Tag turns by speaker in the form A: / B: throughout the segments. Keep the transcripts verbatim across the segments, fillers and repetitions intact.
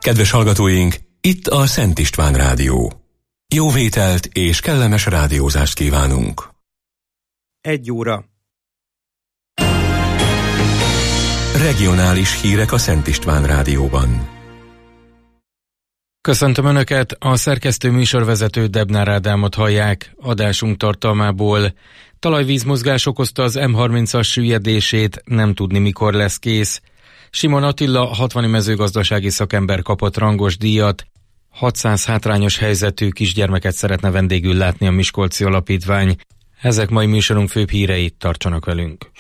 A: Kedves hallgatóink, itt a Szent István Rádió. Jó vételt és kellemes rádiózást kívánunk.
B: Egy óra.
A: Regionális hírek a Szent István Rádióban.
C: Köszöntöm Önöket, a szerkesztő műsorvezető Debnár Ádámot hallják. Adásunk tartalmából: talajvízmozgás okozta az em harmincas süllyedését, nem tudni mikor lesz kész. Simon Attila, hatvani mezőgazdasági szakember kapott rangos díjat. hatszáz hátrányos helyzetű kisgyermeket szeretne vendégül látni a Miskolci Alapítvány. Ezek mai műsorunk főbb híreit, tartsanak velünk.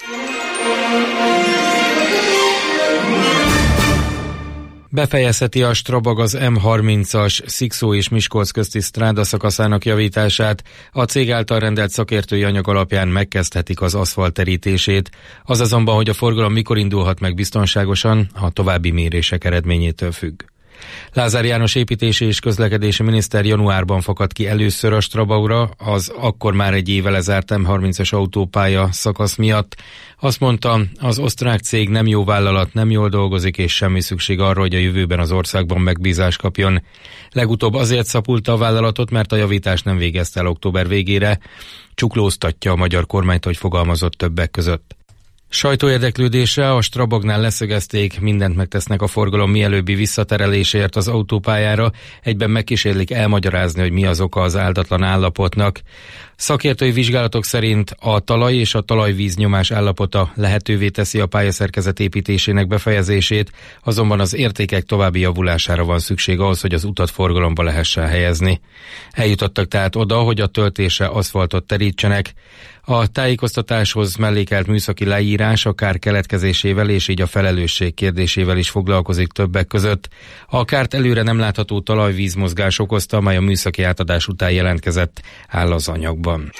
C: Befejezheti a Strabag az em harmincas Szikszó és Miskolc közti stráda szakaszának javítását, a cég által rendelt szakértői anyag alapján megkezdhetik az aszfalt terítését. Az azonban, hogy a forgalom mikor indulhat meg biztonságosan, a további mérések eredményétől függ. Lázár János építési és közlekedési miniszter januárban fakadt ki először a Strabagra, az akkor már egy éve lezárt em harmincas autópálya szakasz miatt. Azt mondta, az osztrák cég nem jó vállalat, nem jól dolgozik, és semmi szükség arra, hogy a jövőben az országban megbízást kapjon. Legutóbb azért szapulta a vállalatot, mert a javítást nem végezte el október végére. Csuklóztatja a magyar kormányt, hogy fogalmazott többek között. Sajtóérdeklődésre a Strabagnál leszögezték, mindent megtesznek a forgalom mielőbbi visszaterelésért az autópályára, egyben megkísérlik elmagyarázni, hogy mi az oka az áldatlan állapotnak. Szakértői vizsgálatok szerint a talaj és a talajvíz nyomás állapota lehetővé teszi a pályaszerkezet építésének befejezését, azonban az értékek további javulására van szükség ahhoz, hogy az utat forgalomba lehessen helyezni. Eljutottak tehát oda, hogy a töltésre aszfaltot terítsenek. A tájékoztatáshoz mellékelt műszaki leírás a kár keletkezésével és így a felelősség kérdésével is foglalkozik többek között. A kárt előre nem látható talajvízmozgás okozta, amely a műszaki átadás után jelentkezett, áll az anyagban.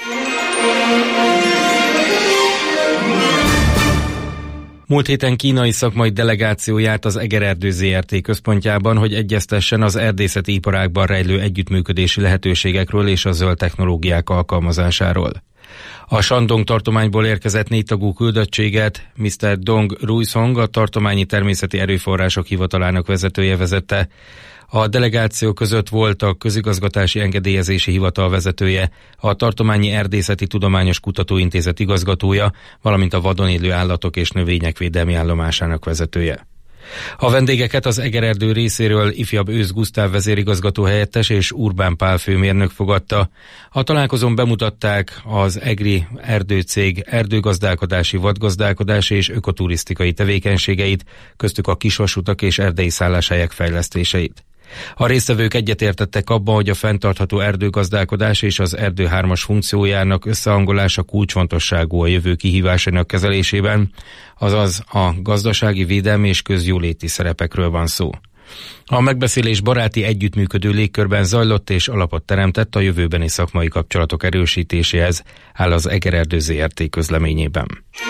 C: Múlt héten kínai szakmai delegáció járt az Egererdő zé er té központjában, hogy egyeztessen az erdészeti iparágban rejlő együttműködési lehetőségekről és a zöld technológiák alkalmazásáról. A Shandong tartományból érkezett négy tagú küldöttséget miszter Dong Ruisong, a tartományi természeti erőforrások hivatalának vezetője vezette. A delegáció között volt a közigazgatási engedélyezési hivatal vezetője, a tartományi erdészeti tudományos kutatóintézet igazgatója, valamint a vadon élő állatok és növények védelmi állomásának vezetője. A vendégeket az Egererdő részéről ifjabb Ősz Gusztáv vezérigazgató helyettes és Urbán Pál főmérnök fogadta. A találkozón bemutatták az EGRI erdőcég erdőgazdálkodási, vadgazdálkodási és ökoturisztikai tevékenységeit, köztük a kisvasutak és erdei szálláshelyek fejlesztéseit. A résztvevők egyetértettek abban, hogy a fenntartható erdőgazdálkodás és az erdő hármas funkciójának összehangolása kulcsfontosságú a jövő kihívásainak kezelésében, azaz a gazdasági, védelmi és közjóléti szerepekről van szó. A megbeszélés baráti, együttműködő légkörben zajlott és alapot teremtett a jövőbeni szakmai kapcsolatok erősítéséhez, áll az Egererdő zé er té közleményében.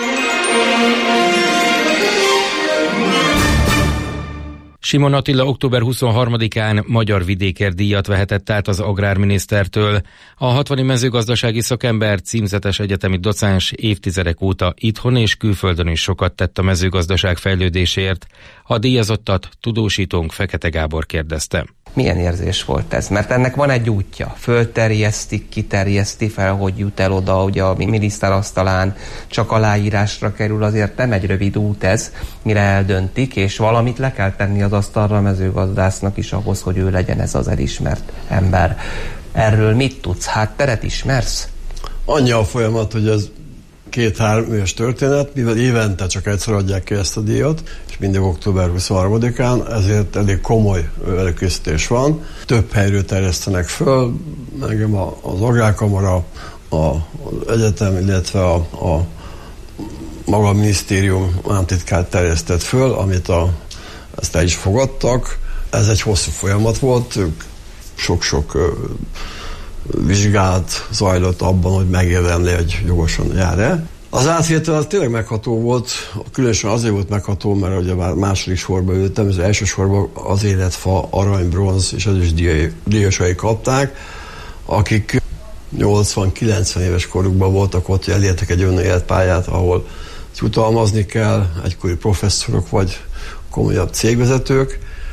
C: Simon Attila október huszonharmadikán Magyar Vidékért díjat vehetett át az agrárminisztertől. A hatvani mezőgazdasági szakember, címzetes egyetemi docens évtizedek óta itthon és külföldön is sokat tett a mezőgazdaság fejlődéséért. A díjazottat tudósítónk Fekete Gábor kérdezte.
D: Milyen érzés volt ez? Mert ennek van egy útja. Fölterjesztik, kiterjeszti fel, hogy jut el oda, ugye a miniszter asztalán csak aláírásra kerül, azért nem egy rövid út ez, mire eldöntik, és valamit le kell tenni az asztalra a mezőgazdásznak is ahhoz, hogy ő legyen ez az elismert ember. Erről mit tudsz? Hátteret ismersz?
E: Annyi a folyamat, hogy ez két-három éves történet, mivel évente csak egyszer adják ki ezt a díjat, és mindig október huszonharmadikán, ezért elég komoly előkészítés van. Több helyről terjesztenek föl, engem az Agrárkamara, az egyetem, illetve a, a maga a minisztérium államtitkár terjesztett föl, amit a, ezt el is fogadtak. Ez egy hosszú folyamat volt, sok-sok vizsgálat zajlott abban, hogy megérdemli, hogy jogosan jár-e. Az átvétel az tényleg megható volt, különösen azért volt megható, mert ugye már második sorba ültem, az első sorban az életfa, arany, bronz és ezüst díjasai kapták, akik nyolcvan-kilencven éves korukban voltak ott, hogy elértek egy olyan életpályát, ahol jutalmazni kell, egykori professzorok vagy komolyabb cégvezetők,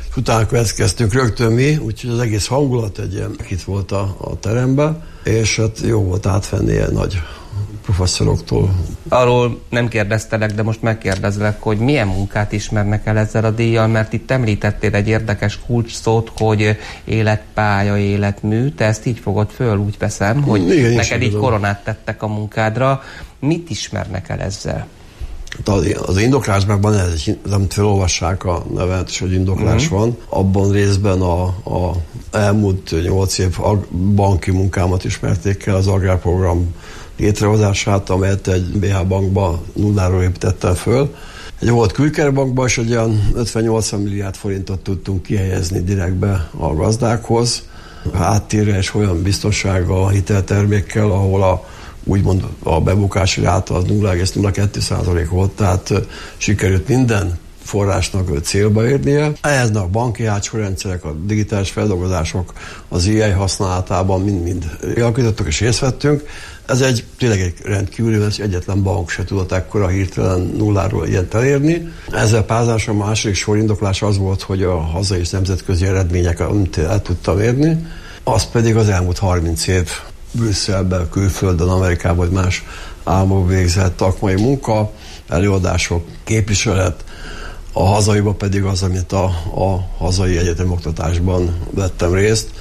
E: Utána következtünk rögtön mi, úgyhogy az egész hangulat egy ilyen itt volt a, a teremben, és hát jó volt átvenni ilyen nagy professzoroktól.
D: Arról nem kérdeztelek, de most megkérdezlek, hogy milyen munkát ismernek el ezzel a díjjal, mert itt említettél egy érdekes kulcsszót, hogy életpálya, életmű, te ezt így fogod föl, úgy veszem, hogy igen, neked így koronát tettek a munkádra. Mit ismernek el ezzel?
E: Az indoklásban ez egy, amit felolvassák a nevet, és hogy indoklás uh-huh. van, abban részben a, a elmúlt nyolc év banki munkámat ismerték el, az agrárprogram létrehozását, amelyet egy bé há bankba nulláról építettem föl. Egy volt Külkerbankban, és egy olyan ötven-nyolcvan milliárd forintot tudtunk kihelyezni direktbe a gazdákhoz, áttérve és olyan biztonsággal, a hiteltermékkel, ahol a úgymond a bebukási ráta az nulla egész nulla kettő százalék volt, tehát sikerült minden forrásnak célba érnie. Ehhez a banki hátsó rendszerek, a digitális feldolgozások, az á i használatában mind-mind alakítottak és részt vettünk. Ez egy tényleg egy rendkívüli, mert egyetlen bank se tudott ekkora hirtelen nulláról ilyet elérni. Ezzel párzáson a második sorindoklás az volt, hogy a hazai és nemzetközi eredményeket el tudtam érni, az pedig az elmúlt harminc év Brüsszelben, külföldön, Amerikában vagy más államokban végzett szakmai munka, előadások, képviselet, a hazaiban pedig az, amit a, a hazai egyetem oktatásban vettem részt.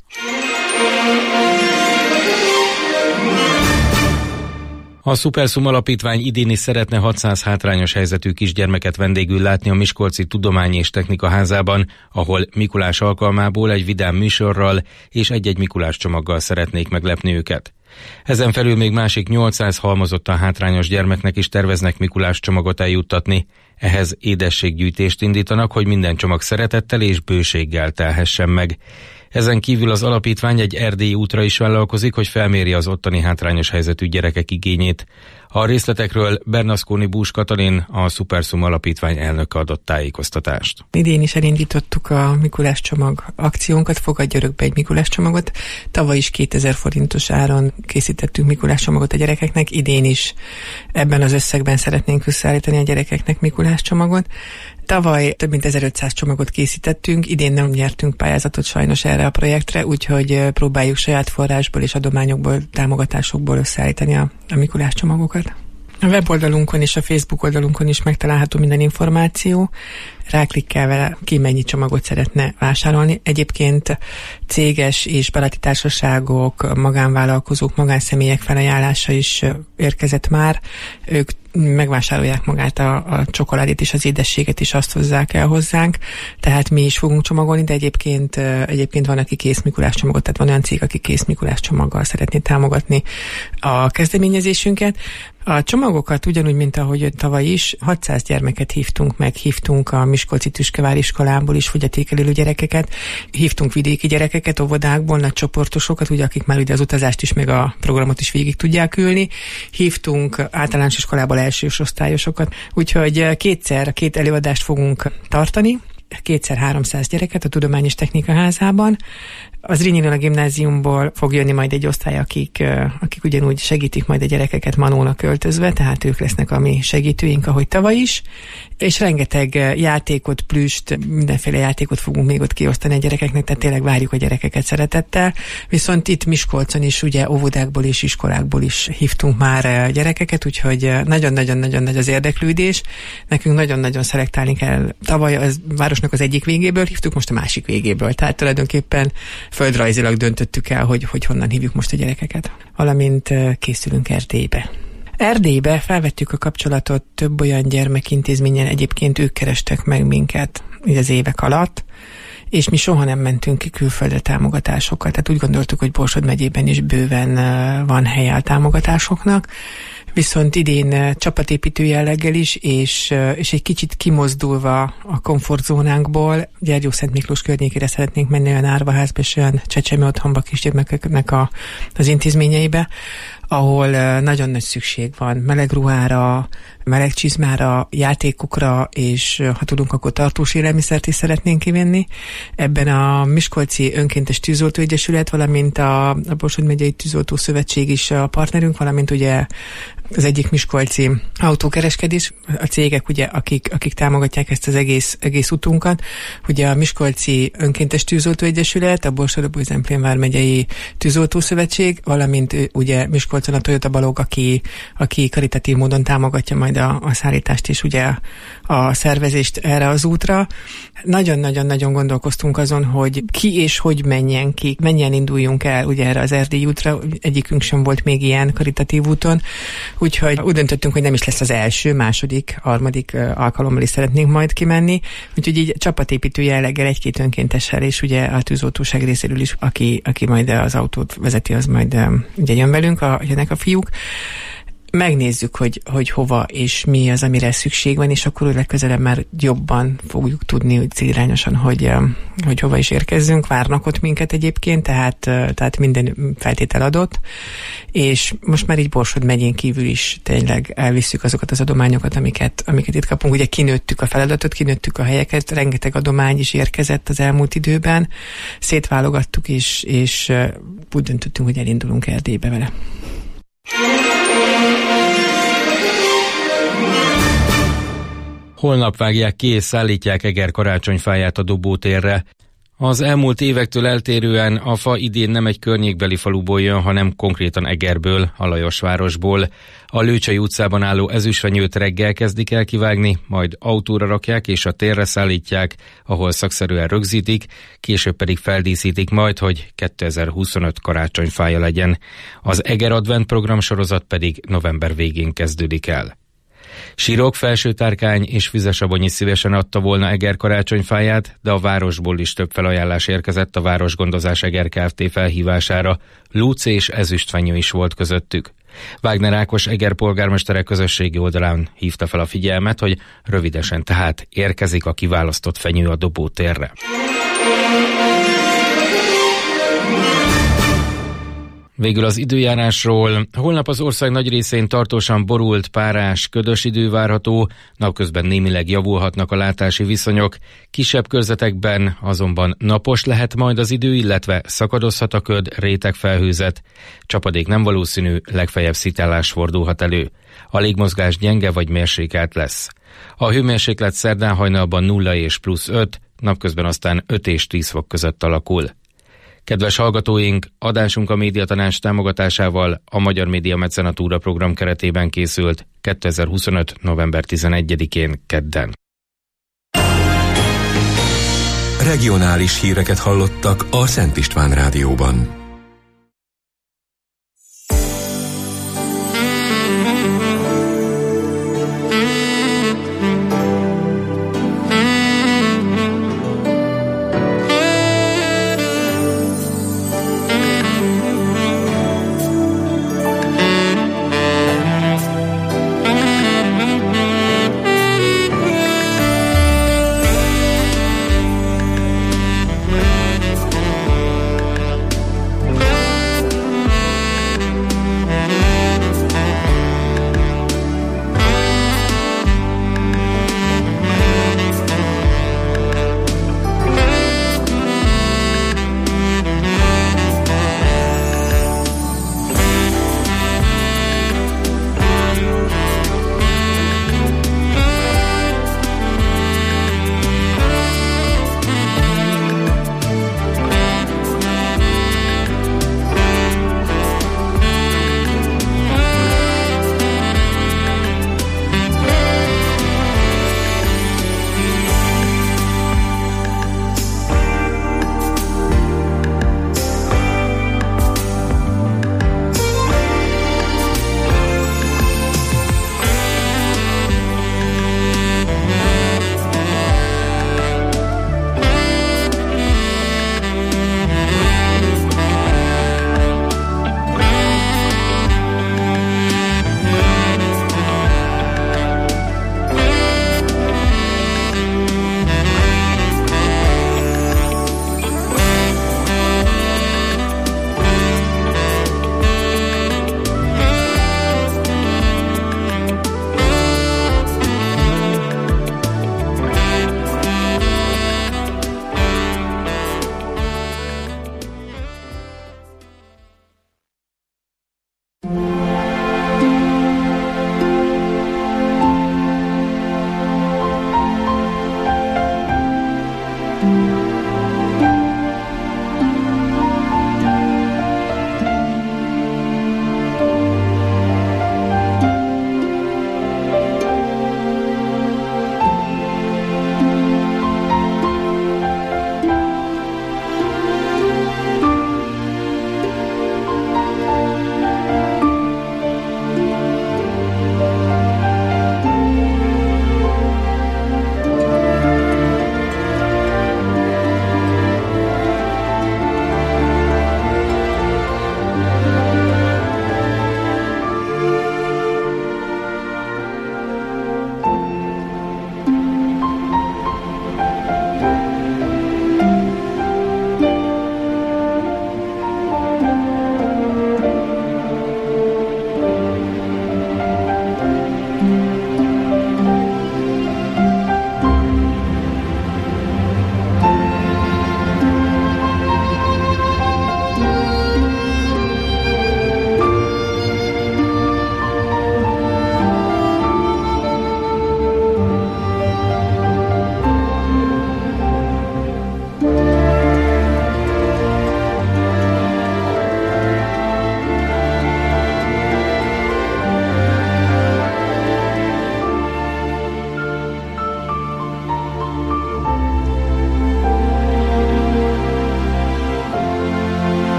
C: A Superszum Alapítvány idén is szeretne hatszáz hátrányos helyzetű kisgyermeket vendégül látni a Miskolci Tudomány és Technika Házában, ahol Mikulás alkalmából egy vidám műsorral és egy-egy Mikulás csomaggal szeretnék meglepni őket. Ezen felül még másik nyolcszáz halmozottan hátrányos gyermeknek is terveznek Mikulás csomagot eljuttatni. Ehhez édességgyűjtést indítanak, hogy minden csomag szeretettel és bőséggel telhessen meg. Ezen kívül az alapítvány egy erdélyi útra is vállalkozik, hogy felméri az ottani hátrányos helyzetű gyerekek igényét. A részletekről Bernaszkóni Bús Katalin, a Superszum Alapítvány elnöke adott tájékoztatást.
F: Idén is elindítottuk a Mikulás csomag akciónkat, fogadj örökbe egy Mikulás csomagot. Tavaly is kétezer forintos áron készítettünk Mikulás csomagot a gyerekeknek, idén is ebben az összegben szeretnénk összeállítani a gyerekeknek Mikulás csomagot. Tavaly több mint ezerötszáz csomagot készítettünk, idén nem nyertünk pályázatot sajnos erre a projektre, úgyhogy próbáljuk saját forrásból és adományokból, támogatásokból összeállítani a, a Mikulás csomagokat. A weboldalunkon és a Facebook oldalunkon is megtalálható minden információ. Ráklikkelve ki mennyi csomagot szeretne vásárolni. Egyébként céges és baráti társaságok, magánvállalkozók, magánszemélyek felajánlása is érkezett már. Ők megvásárolják magát a, a csokoládét és az édességet is, azt hozzák el hozzánk, tehát mi is fogunk csomagolni, de egyébként, egyébként van, aki kész Mikulás csomagot, tehát van olyan cég, aki kész Mikulás csomaggal szeretné támogatni a kezdeményezésünket. A csomagokat ugyanúgy, mint ahogy tavaly is, hatszáz gyermeket hívtunk meg, hívtunk a Miskolci Tüskevár iskolából is fogyatékelő gyerekeket, hívtunk vidéki gyerekeket, óvodákból, nagy csoportosokat, ugye, akik már ugye az utazást is, meg a programot is végig tudják ülni, hívtunk általános iskolából elsős osztályosokat, úgyhogy kétszer, két előadást fogunk tartani, kétszer háromszáz gyereket a Tudomány és Technika Házában. Az Zrínyi gimnáziumból fog jönni majd egy osztály, akik, akik ugyanúgy segítik majd a gyerekeket Manónak költözve, tehát ők lesznek a mi segítőink, ahogy tavaly is, és rengeteg játékot, plüst, mindenféle játékot fogunk még ott kiosztani a gyerekeknek, tehát tényleg várjuk a gyerekeket szeretettel. Viszont itt Miskolcon is, ugye óvodákból és iskolákból is hívtunk már gyerekeket, úgyhogy nagyon-nagyon-nagyon nagy az érdeklődés. Nekünk nagyon-nagyon szelektálni kell. Tavaly az városnak az egyik végéből hívtuk, most a másik végéből, tehát tulajdonképpen földrajzilag döntöttük el, hogy, hogy honnan hívjuk most a gyerekeket. Valamint készülünk Erdélybe. Erdélybe felvettük a kapcsolatot több olyan gyermekintézménnyel, egyébként ők kerestek meg minket így az évek alatt, és mi soha nem mentünk ki külföldre támogatásokat. Tehát úgy gondoltuk, hogy Borsod megyében is bőven van helye a támogatásoknak, viszont idén csapatépítő jelleggel is, és, és egy kicsit kimozdulva a komfortzónánkból, Gyergyószent Miklós környékére szeretnénk menni, olyan árvaházba és olyan csecsemő otthonba kisgyermekeknek a, az intézményeibe, ahol nagyon nagy szükség van meleg ruhára, meleg csizmára, játékokra, és ha tudunk, akkor tartós élelmiszert is szeretnénk kivenni. Ebben a Miskolci Önkéntes Tűzoltó Egyesület, valamint a, a Borsod Megyei Tűzoltó Szövetség is a partnerünk, valamint ugye az egyik miskolci autókereskedés, a cégek, ugye, akik, akik támogatják ezt az egész, egész utunkat. Ugye a Miskolci Önkéntes Tűzoltó Egyesület, a Borsod-Zemplér vármegyei Tűzoltó Szövetség, valamint ugye Miskolcon a Toyota Balog, aki, aki karitatív módon támogatja majd a, a szállítást és ugye a szervezést erre az útra. Nagyon-nagyon-nagyon gondolkoztunk azon, hogy ki és hogy menjen ki, menjen induljunk el ugye erre az Erdély útra, egyikünk sem volt még ilyen karitatív úton, úgyhogy úgy döntöttünk, hogy nem is lesz az első, második, harmadik alkalommal is szeretnénk majd kimenni, úgyhogy így csapatépítő jelleggel egy-két önkéntessel, és ugye a tűzoltóság részéről is, aki, aki majd az autót vezeti, az majd ugye jön velünk, a, jönnek a fiúk. Megnézzük, hogy, hogy hova és mi az, amire szükség van, és akkor legközelebb már jobban fogjuk tudni, hogy célirányosan, hogy, hogy hova is érkezzünk. Várnak ott minket egyébként, tehát, tehát minden feltétel adott, és most már így Borsod megyén kívül is tényleg elvisszük azokat az adományokat, amiket, amiket itt kapunk. Ugye kinőttük a feladatot, kinőttük a helyeket, rengeteg adomány is érkezett az elmúlt időben, szétválogattuk, és, és úgy döntöttünk, hogy elindulunk Erdélybe vele.
C: Holnap vágják ki és szállítják Eger karácsonyfáját a Dobótérre. Az elmúlt évektől eltérően a fa idén nem egy környékbeli faluból jön, hanem konkrétan Egerből, a Lajosvárosból. A Lőcsei utcában álló ezüstfenyőt reggel kezdik el kivágni, majd autóra rakják és a térre szállítják, ahol szakszerűen rögzítik, később pedig feldíszítik majd, hogy kétezer-huszonöt karácsonyfája legyen. Az Eger Advent program sorozat pedig november végén kezdődik el. Sirok, Felsőtárkány és Füzesabony is szívesen adta volna Eger karácsonyfáját, de a városból is több felajánlás érkezett a Városgondozás Eger Kft. Felhívására. Lúc és ezüstfenyő is volt közöttük. Wagner Ákos Eger polgármestere közösségi oldalán hívta fel a figyelmet, hogy rövidesen tehát érkezik a kiválasztott fenyő a Dobótérre. Végül az időjárásról. Holnap az ország nagy részén tartósan borult, párás, ködös idő várható, napközben némileg javulhatnak a látási viszonyok, kisebb körzetekben azonban napos lehet majd az idő, illetve szakadozhat a köd, rétegfelhőzet. Csapadék nem valószínű, legfeljebb szitálás fordulhat elő. A légmozgás gyenge vagy mérsékelt lesz. A hőmérséklet szerdán hajnalban nulla és plusz öt, napközben aztán öt és tíz fok között alakul. Kedves hallgatóink, adásunk a Médiatanács támogatásával a Magyar Média Mecenatúra program keretében készült kétezer-huszonöt. november tizenegyedikén kedden.
A: Regionális híreket hallottak a Szent István Rádióban.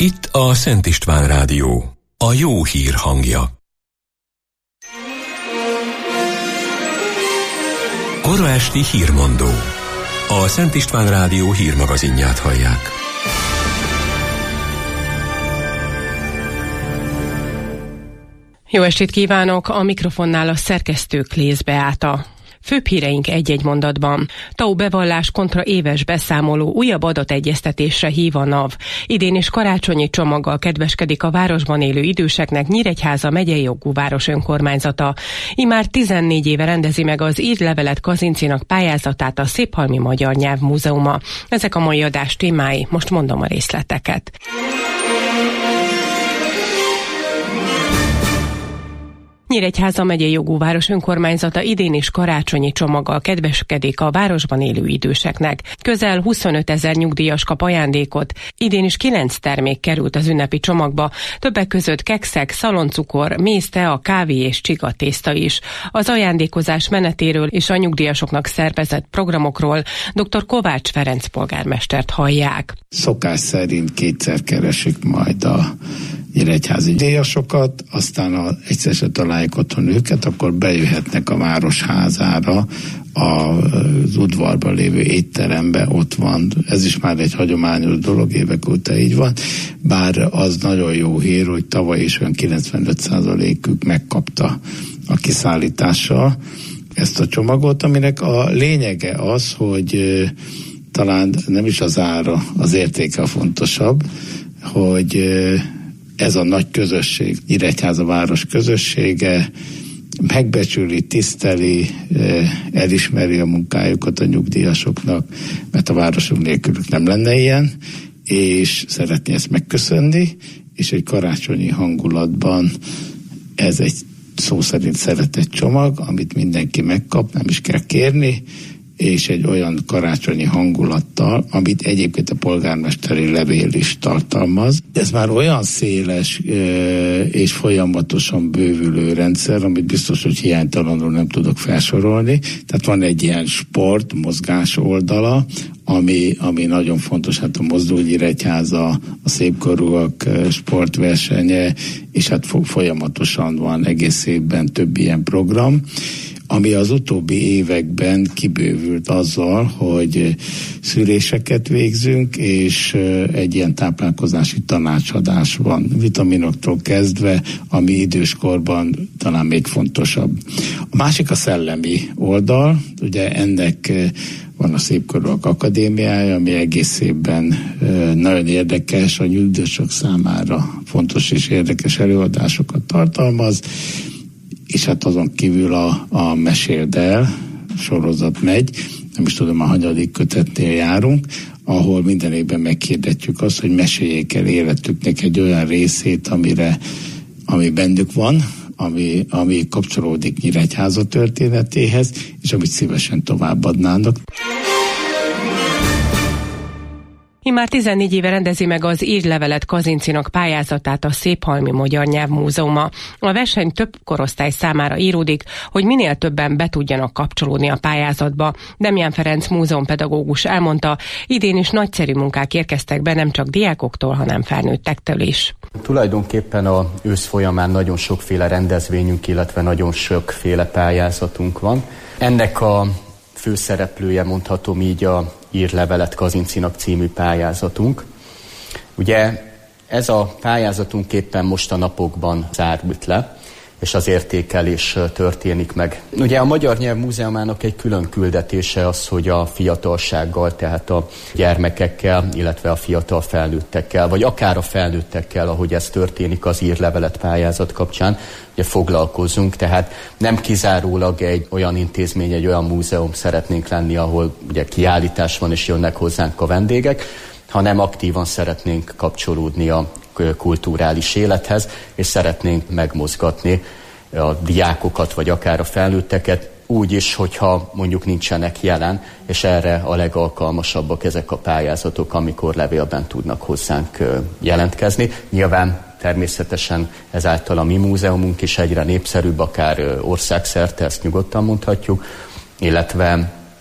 A: Itt a Szent István Rádió, a jó hír hangja. Kora esti hírmondó. A Szent István Rádió hírmagazinját hallják.
G: Jó estét kívánok! A mikrofonnál a szerkesztő Klész Beáta. Főbb híreink egy-egy mondatban. té á u bevallás kontra éves beszámoló, újabb adategyeztetésre hív a NAV. Idén is karácsonyi csomaggal kedveskedik a városban élő időseknek Nyíregyháza megyei jogú város önkormányzata. Immár tizennégy éve rendezi meg az Írlevelet Kazincinak pályázatát a Széphalmi Magyar Nyelvmúzeuma. Ezek a mai adás témái, most mondom a részleteket. Nyíregyháza megyei jogú város önkormányzata idén is karácsonyi csomaggal kedveskedik a városban élő időseknek. Közel huszonöt ezer nyugdíjas kap ajándékot, idén is kilenc termék került az ünnepi csomagba, többek között kekszek, szaloncukor, méz, tea, kávé és csiga tészta is. Az ajándékozás menetéről és a nyugdíjasoknak szervezett programokról dr. Kovács Ferenc polgármestert hallják.
H: Szokás szerint kétszer keresik majd a nyíregyházi díjasokat, aztán ha egyszer se találják otthon őket, akkor bejöhetnek a városházára, az udvarban lévő étterembe, ott van. Ez is már egy hagyományos dolog, évek óta így van. Bár az nagyon jó hír, hogy tavaly is olyan kilencvenöt százalékük megkapta a kiszállítással ezt a csomagot, aminek a lényege az, hogy talán nem is az ára, az értéke a fontosabb, hogy ez a nagy közösség, Nyíregyháza város közössége megbecsüli, tiszteli, elismeri a munkájukat a nyugdíjasoknak, mert a városunk nélkülük nem lenne ilyen, és szeretné ezt megköszönni, és egy karácsonyi hangulatban ez egy szó szerint szeretett csomag, amit mindenki megkap, nem is kell kérni, és egy olyan karácsonyi hangulattal, amit egyébként a polgármesteri levél is tartalmaz. Ez már olyan széles és folyamatosan bővülő rendszer, amit biztos, hogy hiánytalanul nem tudok felsorolni. Tehát van egy ilyen sport, mozgás oldala, ami, ami nagyon fontos, hát a Mozdulnyíregyháza, a szépkorúak sportversenye, és hát folyamatosan van egész évben több ilyen program, ami az utóbbi években kibővült azzal, hogy szűréseket végzünk, és egy ilyen táplálkozási tanácsadás van, vitaminoktól kezdve, ami időskorban talán még fontosabb. A másik a szellemi oldal, ugye ennek van a Szépkorúak Akadémiája, ami egész évben nagyon érdekes, a nyugdíjasok számára fontos és érdekes előadásokat tartalmaz, és hát azon kívül a, a Meséld el sorozat megy, nem is tudom, a hanyadik kötetnél járunk, ahol minden évben meghirdetjük azt, hogy meséljék el életüknek egy olyan részét, amire, ami bennük van, ami, ami kapcsolódik Nyíregyháza történetéhez, és amit szívesen továbbadnának.
G: Immár tizennégy éve rendezi meg az Írlevelet Kazincinak pályázatát a Széphalmi Magyar Nyelvmúzeuma. A verseny több korosztály számára íródik, hogy minél többen be tudjanak kapcsolódni a pályázatba. Demján Ferenc múzeumpedagógus elmondta, idén is nagyszerű munkák érkeztek be nem csak diákoktól, hanem felnőttektől is.
I: Tulajdonképpen az ősz folyamán nagyon sokféle rendezvényünk, illetve nagyon sokféle pályázatunk van. Ennek a főszereplője, mondhatom így, a Írlevelet Kazincinak című pályázatunk. Ugye ez a pályázatunk éppen most a napokban zárult le, és az értékelés történik meg. Ugye a Magyar Nyelvmúzeumának egy külön küldetése az, hogy a fiatalsággal, tehát a gyermekekkel, illetve a fiatal felnőttekkel, vagy akár a felnőttekkel, ahogy ez történik az Írlevelet pályázat kapcsán, ugye foglalkozunk, tehát nem kizárólag egy olyan intézmény, egy olyan múzeum szeretnénk lenni, ahol ugye kiállítás van és jönnek hozzánk a vendégek, hanem aktívan szeretnénk kapcsolódni a kulturális élethez, és szeretnénk megmozgatni a diákokat, vagy akár a felnőtteket, úgy is, hogyha mondjuk nincsenek jelen, és erre a legalkalmasabbak ezek a pályázatok, amikor levélben tudnak hozzánk jelentkezni. Nyilván természetesen ezáltal a mi múzeumunk is egyre népszerűbb, akár országszerte, ezt nyugodtan mondhatjuk, illetve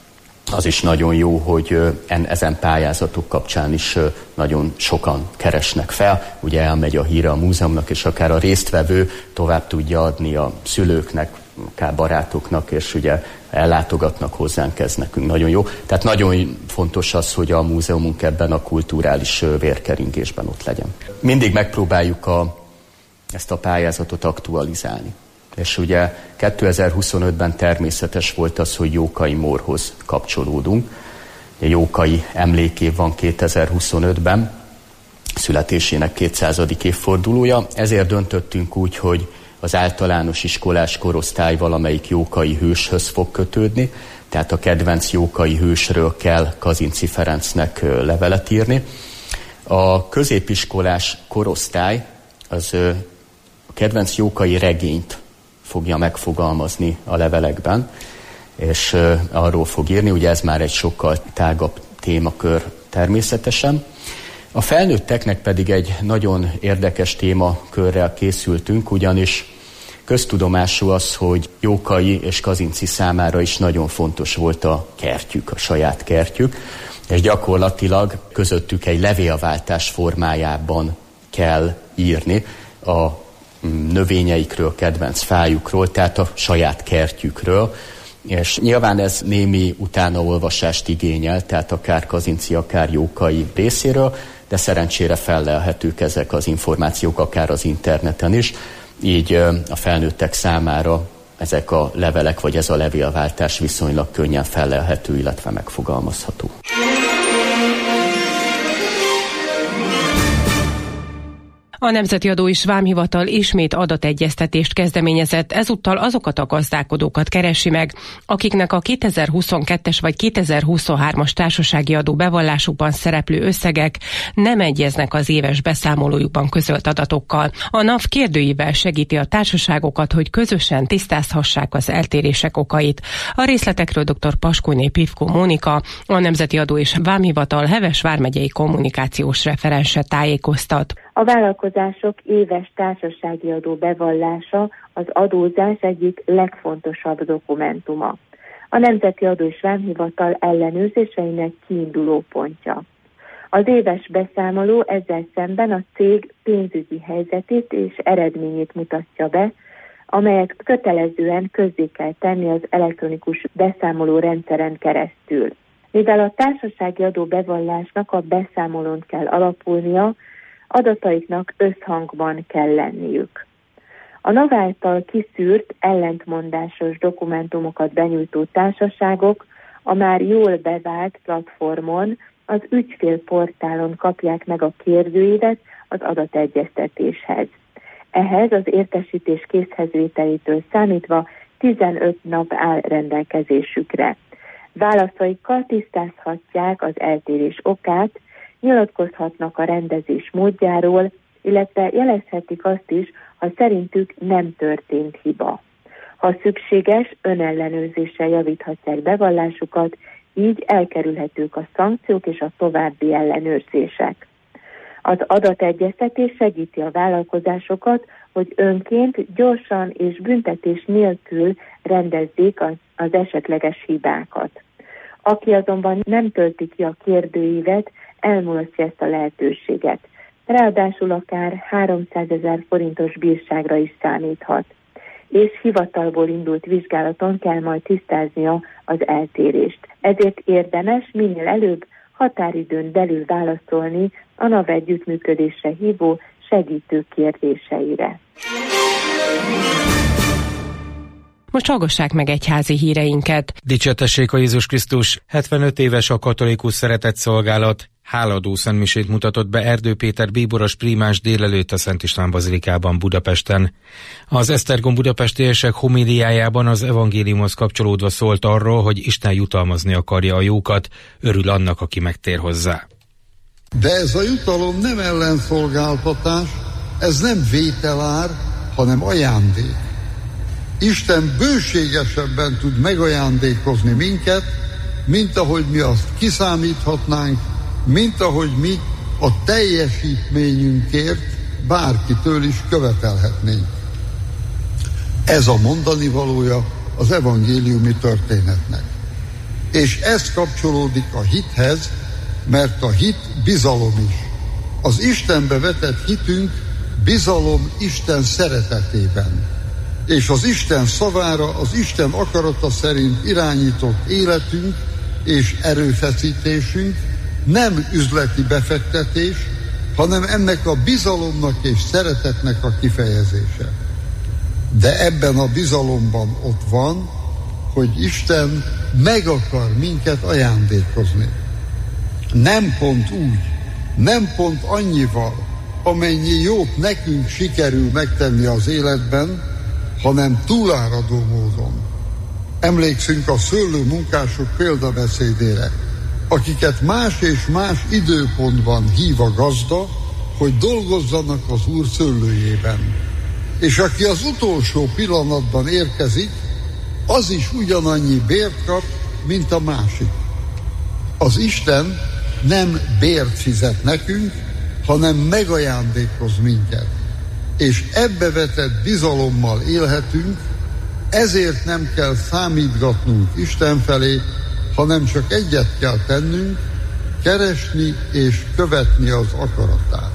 I: az is nagyon jó, hogy ezen pályázatok kapcsán is nagyon sokan keresnek fel. Ugye elmegy a híre a múzeumnak, és akár a résztvevő tovább tudja adni a szülőknek, akár barátoknak, és ugye ellátogatnak hozzánk, ez nekünk nagyon jó. Tehát nagyon fontos az, hogy a múzeumunk ebben a kulturális vérkeringésben ott legyen. Mindig megpróbáljuk a, ezt a pályázatot aktualizálni. És ugye kétezer-huszonötben természetes volt az, hogy Jókai Mórhoz kapcsolódunk. Jókai emlékév van kétezer-huszonötben, születésének kétszázadik évfordulója. Ezért döntöttünk úgy, hogy az általános iskolás korosztály valamelyik jókai hőshöz fog kötődni, tehát a kedvenc jókai hősről kell Kazinczy Ferencnek levelet írni. A középiskolás korosztály az a kedvenc jókai regényt fogja megfogalmazni a levelekben, és arról fog írni, ugye ez már egy sokkal tágabb témakör természetesen. A felnőtteknek pedig egy nagyon érdekes témakörrel készültünk, ugyanis köztudomású az, hogy Jókai és Kazinczy számára is nagyon fontos volt a kertjük, a saját kertjük, és gyakorlatilag közöttük egy levélváltás formájában kell írni a növényeikről, kedvenc fájukról, tehát a saját kertjükről, és nyilván ez némi utánaolvasást igényel, tehát akár Kazinczy, akár Jókai részéről, de szerencsére fellelhetők ezek az információk akár az interneten is, így a felnőttek számára ezek a levelek, vagy ez a levélváltás viszonylag könnyen fellelhető, illetve megfogalmazható.
G: A Nemzeti Adó és Vámhivatal ismét adategyeztetést kezdeményezett, ezúttal azokat a gazdálkodókat keresi meg, akiknek a kétezer-huszonkettes vagy kétezer-huszonhármas társasági adó bevallásukban szereplő összegek nem egyeznek az éves beszámolójukban közölt adatokkal. A NAV kérdőivel segíti a társaságokat, hogy közösen tisztázhassák az eltérések okait. A részletekről dr. Paskuné Pivko Mónika, a Nemzeti Adó és Vámhivatal Heves vármegyei kommunikációs referense tájékoztat.
J: A vállalkozások éves társasági adó bevallása az adózás egyik legfontosabb dokumentuma. A Nemzeti Adó és Vámhivatal ellenőrzéseinek kiinduló pontja. Az éves beszámoló ezzel szemben a cég pénzügyi helyzetét és eredményét mutatja be, amelyet kötelezően közzé kell tenni az elektronikus beszámoló rendszeren keresztül. Mivel a társasági adó bevallásnak a beszámolón kell alapulnia, adataiknak összhangban kell lenniük. A NAV által kiszűrt ellentmondásos dokumentumokat benyújtó társaságok a már jól bevált platformon, az ügyfélportálon kapják meg a kérdőívet az adategyeztetéshez. Ehhez az értesítés készhezvételitől számítva tizenöt nap áll rendelkezésükre. Válaszaikkal tisztázhatják az eltérés okát, nyilatkozhatnak a rendezés módjáról, illetve jelezhetik azt is, ha szerintük nem történt hiba. Ha szükséges, önellenőrzéssel javíthatják bevallásukat, így elkerülhetők a szankciók és a további ellenőrzések. Az adategyeztetés segíti a vállalkozásokat, hogy önként gyorsan és büntetés nélkül rendezzék az, az esetleges hibákat. Aki azonban nem tölti ki a kérdőívet, elmulasztja ezt a lehetőséget. Ráadásul akár háromszázezer forintos bírságra is számíthat. És hivatalból indult vizsgálaton kell majd tisztáznia az eltérést. Ezért érdemes minél előbb határidőn belül válaszolni a NAV együttműködésre hívó segítő kérdéseire.
G: Most hallgassák meg egyházi híreinket.
C: Dicsértessék a Jézus Krisztus! hetvenöt éves a katolikus szeretetszolgálat. Háladó szentmisét mutatott be Erdő Péter bíboros prímás délelőtt a Szent István bazilikában Budapesten. Az Esztergom budapestiesek homíliájában az evangéliumhoz kapcsolódva szólt arról, hogy Isten jutalmazni akarja a jókat, örül annak, aki megtér hozzá.
K: De ez a jutalom nem ellenszolgáltatás, ez nem vételár, hanem ajándék. Isten bőségesebben tud megajándékozni minket, mint ahogy mi azt kiszámíthatnánk, mint ahogy mi a teljesítményünkért bárkitől is követelhetnénk. Ez a mondani valója az evangéliumi történetnek. És ez kapcsolódik a hithez, mert a hit bizalom is. Az Istenbe vetett hitünk bizalom Isten szeretetében. És az Isten szavára, az Isten akarata szerint irányított életünk és erőfeszítésünk nem üzleti befektetés, hanem ennek a bizalomnak és szeretetnek a kifejezése. De ebben a bizalomban ott van, hogy Isten meg akar minket ajándékozni. Nem pont úgy, nem pont annyival, amennyi jót nekünk sikerül megtenni az életben, hanem túláradó módon. Emlékszünk a szőlő munkások példabeszédére, akiket más és más időpontban hív a gazda, hogy dolgozzanak az Úr szőlőjében. És aki az utolsó pillanatban érkezik, az is ugyanannyi bért kap, mint a másik. Az Isten nem bért fizet nekünk, hanem megajándékoz minket. És ebbe vetett bizalommal élhetünk, ezért nem kell számítgatnunk Isten felé, hanem csak egyet kell tennünk, keresni és követni az akaratát.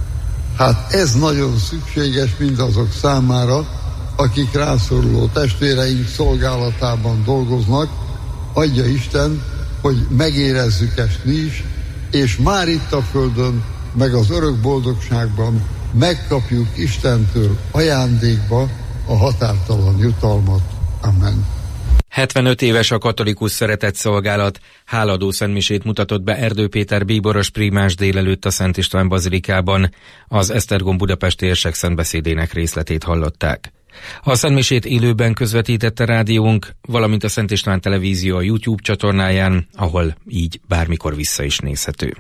K: Hát ez nagyon szükséges mindazok számára, akik rászoruló testvéreink szolgálatában dolgoznak. Adja Isten, hogy megérezzük ezt mi is, és már itt a földön, meg az örök boldogságban megkapjuk Istentől ajándékba a határtalan jutalmat. Amen.
C: hetvenöt éves a katolikus szeretetszolgálat. Háladó szentmisét mutatott be Erdő Péter bíboros prímás délelőtt a Szent István bazilikában. Az Esztergom budapesti érsek szentbeszédének részletét hallották. A szentmisét élőben közvetítette rádiónk, valamint a Szent István televízió a YouTube csatornáján, ahol így bármikor vissza is nézhető.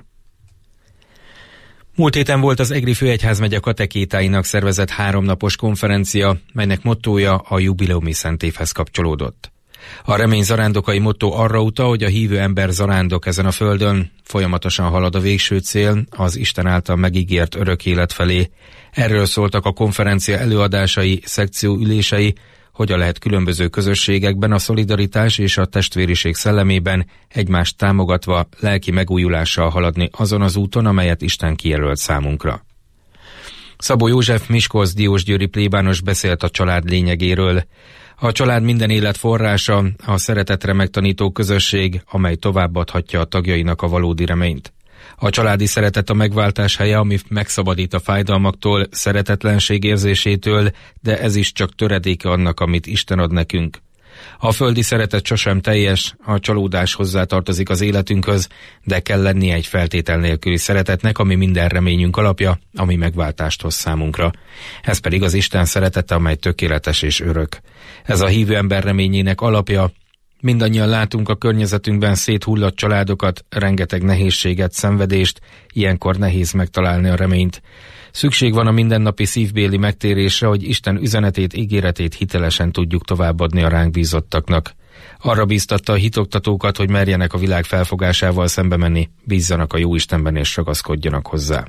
C: Múlt héten volt az Egri Főegyházmegye katekétáinak szervezett háromnapos konferencia, melynek mottója a jubileumi szentévhez kapcsolódott. A remény zarándokai motto arra utal, hogy a hívő ember zarándok ezen a földön, folyamatosan halad a végső cél, az Isten által megígért örök élet felé. Erről szóltak a konferencia előadásai, szekcióülései, hogyan lehet különböző közösségekben a szolidaritás és a testvériség szellemében egymást támogatva lelki megújulással haladni azon az úton, amelyet Isten kijelölt számunkra. Szabó József Miskolc diósgyőri plébános beszélt a család lényegéről. A család minden élet forrása, a szeretetre megtanító közösség, amely továbbadhatja a tagjainak a valódi reményt. A családi szeretet a megváltás helye, ami megszabadít a fájdalmaktól, szeretetlenség érzésétől, de ez is csak töredéke annak, amit Isten ad nekünk. A földi szeretet sosem teljes, a csalódás hozzátartozik az életünkhöz, de kell lennie egy feltétel nélküli szeretetnek, ami minden reményünk alapja, ami megváltást hoz számunkra. Ez pedig az Isten szeretete, amely tökéletes és örök. Ez a hívő ember reményének alapja. Mindannyian látunk a környezetünkben széthullott családokat, rengeteg nehézséget, szenvedést, ilyenkor nehéz megtalálni a reményt. Szükség van a mindennapi szívbéli megtérésre, hogy Isten üzenetét, ígéretét hitelesen tudjuk továbbadni a ránk bízottaknak. Arra bíztatta a hitoktatókat, hogy merjenek a világ felfogásával szembe menni, bízzanak a jó Istenben és ragaszkodjanak hozzá.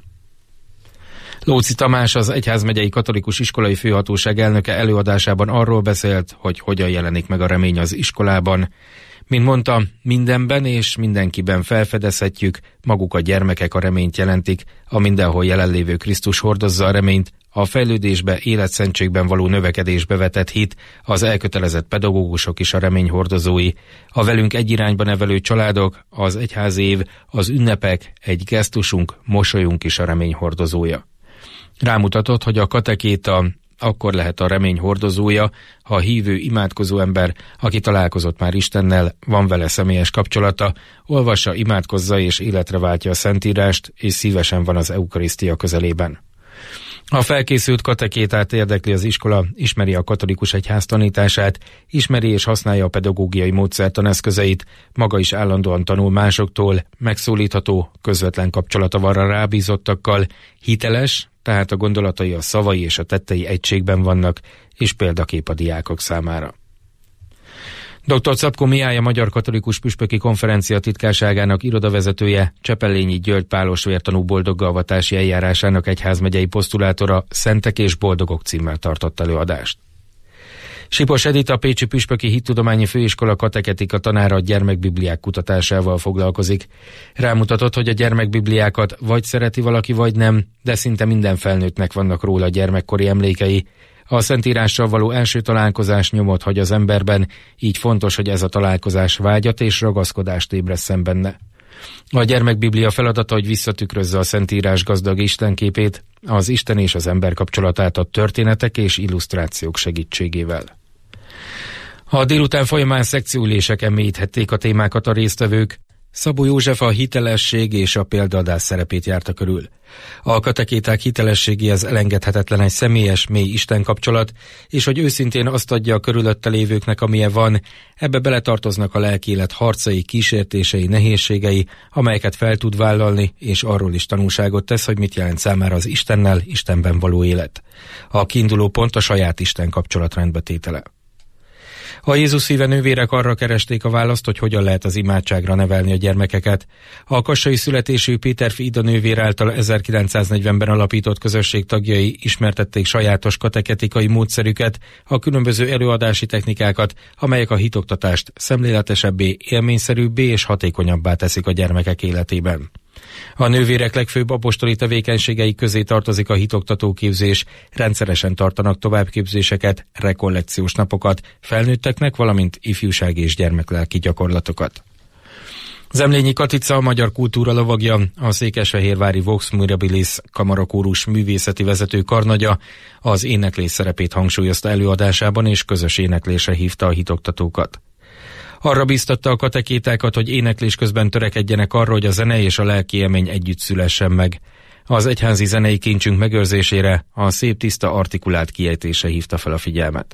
C: Lóczy Tamás, az Egyházmegyei Katolikus Iskolai Főhatóság elnöke előadásában arról beszélt, hogy hogyan jelenik meg a remény az iskolában. Mint mondta, mindenben és mindenkiben felfedezhetjük, maguk a gyermekek a reményt jelentik, a mindenhol jelenlévő Krisztus hordozza a reményt, a fejlődésbe, életszentségben való növekedésbe vetett hit, az elkötelezett pedagógusok is a remény hordozói, a velünk egy irányba nevelő családok, az egyházi év, az ünnepek, egy gesztusunk, mosolyunk is a remény hordozója. Rámutatott, hogy a katekéta akkor lehet a remény hordozója, ha a hívő, imádkozó ember, aki találkozott már Istennel, van vele személyes kapcsolata, olvassa, imádkozza és életre váltja a Szentírást, és szívesen van az eukarisztia közelében. A felkészült katekétát érdekli az iskola, ismeri a katolikus egyház tanítását, ismeri és használja a pedagógiai módszertan eszközeit, maga is állandóan tanul másoktól, megszólítható, közvetlen kapcsolata van a rábízottakkal, hiteles, tehát a gondolatai, a szavai és a tettei egységben vannak, és példakép a diákok számára. doktor Czapko Mihály, a Magyar Katolikus Püspöki Konferencia titkárságának irodavezetője, Csepellényi György pálos vértanú boldoggalvatási eljárásának egyházmegyei posztulátora Szentek és Boldogok címmel tartott előadást. Sipos Edith, a Pécsi Püspöki Hittudományi Főiskola kateketika tanára a gyermekbibliák kutatásával foglalkozik. Rámutatott, hogy a gyermekbibliákat vagy szereti valaki, vagy nem, de szinte minden felnőttnek vannak róla gyermekkori emlékei. A Szentírással való első találkozás nyomot hagy az emberben, így fontos, hogy ez a találkozás vágyat és ragaszkodást ébresszen benne. A gyermekbiblia feladata, hogy visszatükrözze a Szentírás gazdag istenképét, az Isten és az ember kapcsolatát a történetek és illusztrációk segítségével. A délután folyamán szekcióüléseken mélyíthették a témákat a résztvevők. Szabó József a hitelesség és a példaadás szerepét járta körül. A katekéták hitelességéhez elengedhetetlen egy személyes, mély Isten kapcsolat, és hogy őszintén azt adja a körülötte lévőknek, amilyen van, ebbe beletartoznak a lelkiélet harcai, kísértései, nehézségei, amelyeket fel tud vállalni, és arról is tanúságot tesz, hogy mit jelent számára az Istennel, Istenben való élet. A kiinduló pont a saját Isten kapcsolat rendbetétele. A Jézus híve nővérek arra keresték a választ, hogy hogyan lehet az imádságra nevelni a gyermekeket. A kassai születésű Péterfi Ida nővér által ezerkilencszáznegyvenben alapított közösség tagjai ismertették sajátos kateketikai módszerüket, a különböző előadási technikákat, amelyek a hitoktatást szemléletesebbé, élményszerűbbé és hatékonyabbá teszik a gyermekek életében. A nővérek legfőbb apostoli tevékenységei közé tartozik a hitoktató képzés, rendszeresen tartanak továbbképzéseket, rekollekciós napokat, felnőtteknek, valamint ifjúság és gyermeklelki gyakorlatokat. Zemlényi Katica, a magyar kultúra lovagja, a székesfehérvári Vox Mirabilis kamarakórus művészeti vezető karnagya az éneklés szerepét hangsúlyozta előadásában, és közös éneklésre hívta a hitoktatókat. Arra bíztatta a katekétákat, hogy éneklés közben törekedjenek arra, hogy a zene és a lelki élmény együtt szülessen meg. Az egyházi zenei kincsünk megőrzésére a szép tiszta artikulált kiejtése hívta fel a figyelmet.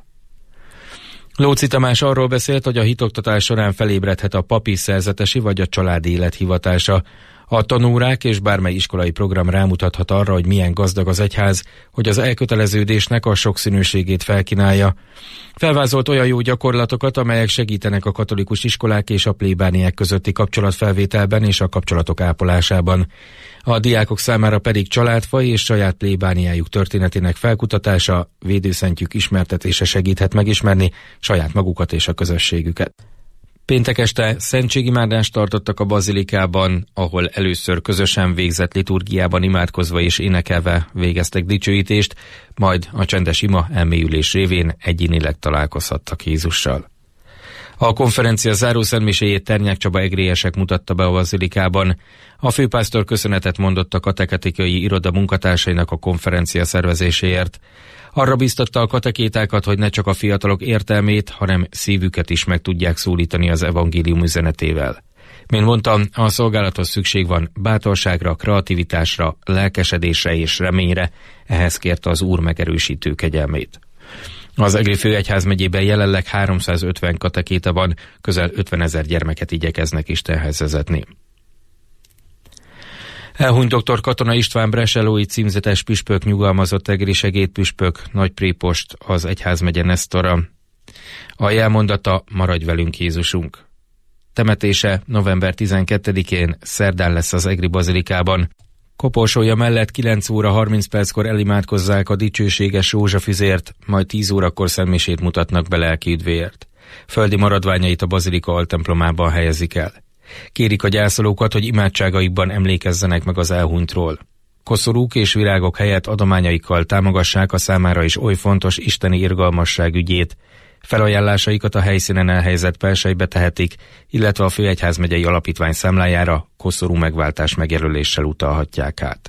C: Lóczy Tamás arról beszélt, hogy a hitoktatás során felébredhet a papi, szerzetesi vagy a családi élet hivatása. A tanórák és bármely iskolai program rámutathat arra, hogy milyen gazdag az egyház, hogy az elköteleződésnek a sokszínűségét felkínálja. Felvázolt olyan jó gyakorlatokat, amelyek segítenek a katolikus iskolák és a plébániák közötti kapcsolatfelvételben és a kapcsolatok ápolásában. A diákok számára pedig családfaj és saját plébániájuk történetének felkutatása, védőszentjük ismertetése segíthet megismerni saját magukat és a közösségüket. Péntek este szentségimádást tartottak a bazilikában, ahol először közösen végzett liturgiában imádkozva és énekelve végeztek dicsőítést, majd a csendes ima elmélyülés révén egyénileg találkozhattak Jézussal. A konferencia zárószentmiséjét Ternyák Csaba egrélyesek mutatta be a bazilikában. A főpásztor köszönetet mondott a kateketikai iroda munkatársainak a konferencia szervezéséért. Arra bíztatta a katekétákat, hogy ne csak a fiatalok értelmét, hanem szívüket is meg tudják szólítani az evangélium üzenetével. Mint mondtam, a szolgálathoz szükség van bátorságra, kreativitásra, lelkesedésre és reményre, ehhez kérte az Úr megerősítő kegyelmét. Az Egri főegyházmegyében jelenleg háromszázötven katekéta van, közel ötvenezer gyermeket igyekeznek Istenhez vezetni. Elhunyt dr. Katona István Bresselói címzetes püspök, nyugalmazott egri segédpüspök, nagyprépost, az egyházmegye nesztora. A jelmondata: maradj velünk, Jézusunk. Temetése november tizenkettedikén, szerdán lesz az egri bazilikában. Koporsója mellett kilenc óra harminc perckor elimádkozzák a dicsőséges rózsafüzért, majd tíz órakor szentmisét mutatnak be lelki üdvéért. Földi maradványait a bazilika altemplomában helyezik el. Kérik a gyászolókat, hogy imádságaikban emlékezzenek meg az elhunytról. Koszorúk és virágok helyett adományaikkal támogassák a számára is oly fontos isteni irgalmasság ügyét. Felajánlásaikat a helyszínen elhelyezett persejbe tehetik, illetve a főegyházmegyei alapítvány számlájára koszorú megváltás megjelöléssel utalhatják át.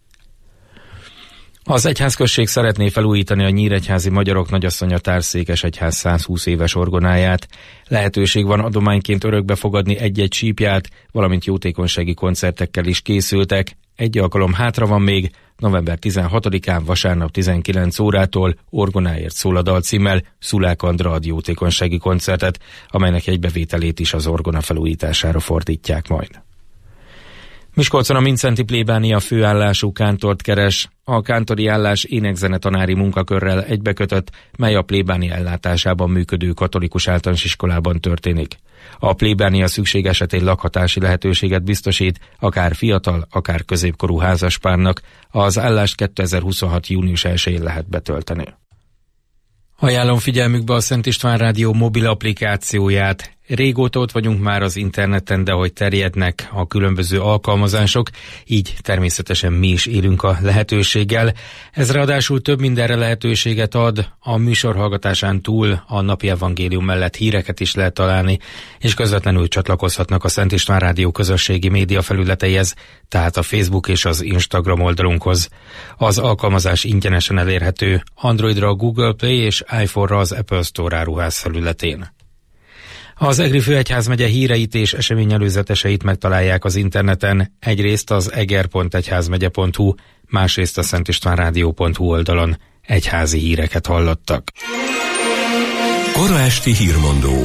C: Az egyházközség szeretné felújítani a nyíregyházi magyarok nagyasszonya társszékesegyház százhúsz éves orgonáját. Lehetőség van adományként örökbe fogadni egy-egy sípját, valamint jótékonysági koncertekkel is készültek. Egy alkalom hátra van még, november tizenhatodikán vasárnap tizenkilenc órától Orgonáért szól a dal címmel Szulák Andra ad jótékonysági koncertet, amelynek egybevételét is az orgona felújítására fordítják majd. Miskolcon a Mindszenty plébánia főállású kántort keres. A kántori állás énekzene tanári munkakörrel egybekötött, mely a plébánia ellátásában működő katolikus általános iskolában történik. A plébánia szükség esetén lakhatási lehetőséget biztosít, akár fiatal, akár középkorú házaspárnak. Az állást kétezer-huszonhat. június elsején lehet betölteni. Ajánlom figyelmükbe a Szent István Rádió mobil applikációját. Régóta ott vagyunk már az interneten, de hogy terjednek a különböző alkalmazások, így természetesen mi is élünk a lehetőséggel. Ez ráadásul több mindenre lehetőséget ad, a műsor hallgatásán túl a napi evangélium mellett híreket is lehet találni, és közvetlenül csatlakozhatnak a Szent István Rádió közösségi média felületeihez, tehát a Facebook és az Instagram oldalunkhoz. Az alkalmazás ingyenesen elérhető Androidra a Google Play és iPhone-ra az Apple Store áruház felületén. Az Egri főegyházmegye híreit és eseményelőzeteseit megtalálják az interneten, egyrészt az eger pont egyházmegye pont hu, másrészt a szentistvánrádió pont hu oldalon. Egyházi híreket hallottak.
A: Kora esti hírmondó.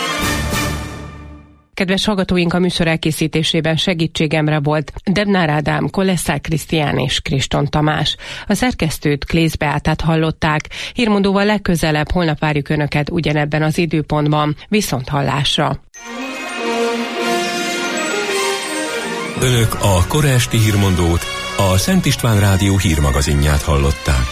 G: Kedves hallgatóink, a műsor elkészítésében segítségemre volt Debnár Ádám, Kolesszák Krisztián és Kriston Tamás. A szerkesztőt, Klész Beátát hallották. Hírmondóval legközelebb holnap várjuk Önöket ugyanebben az időpontban. Viszont hallásra!
A: Önök a Kora esti hírmondót, a Szent István Rádió hírmagazinját hallották.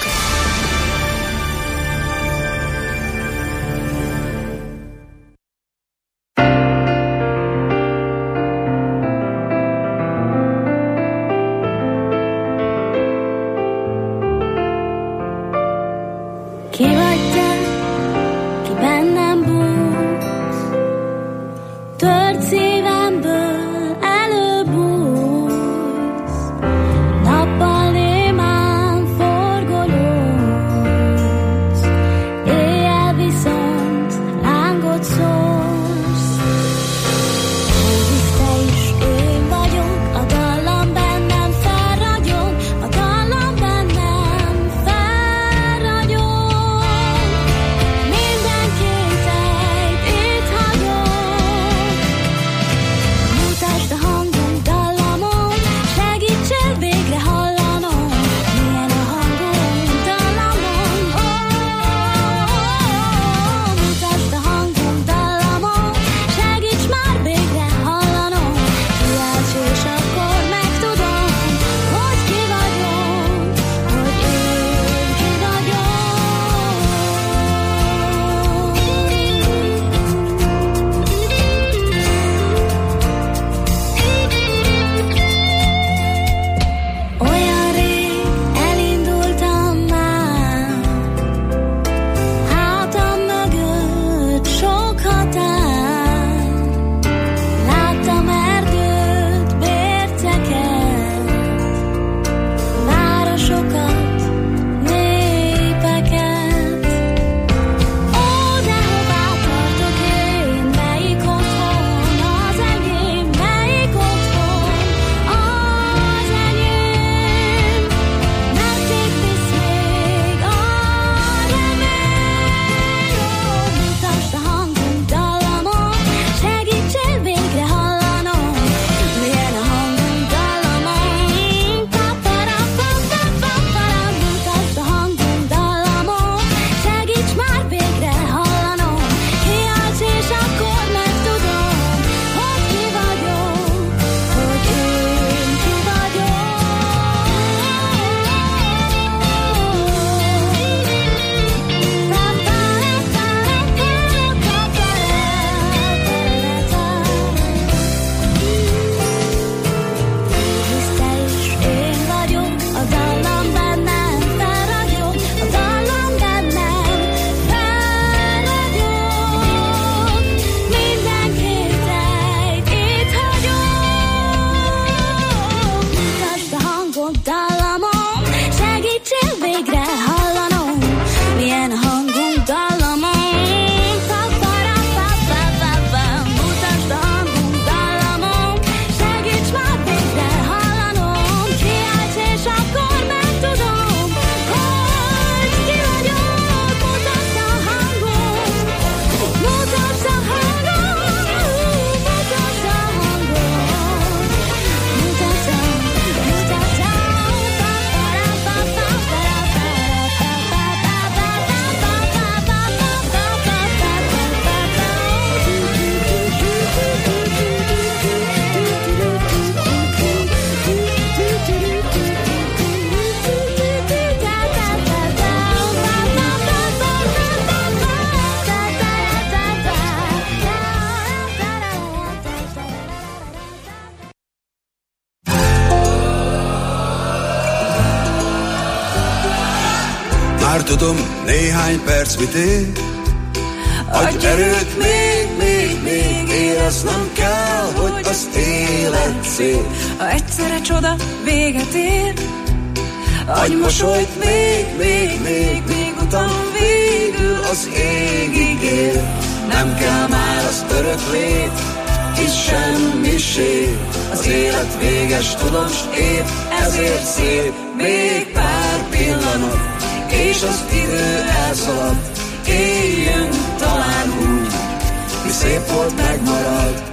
L: tudom, néhány perc mit ér. Adj erőt még, még, még, éreznem kell, hogy az élet szép.
M: Ha egyszerre csoda véget ér,
L: adj mosolyt még, még, még, még utam végül az égig ér. Nem kell már az örök lét, hisz semmiség. Az élet véges, tudom, s épp ezért szép. Még pár pillanat, és az idő elszaladt. Éljünk talán úgy, mi szép volt, megmarad.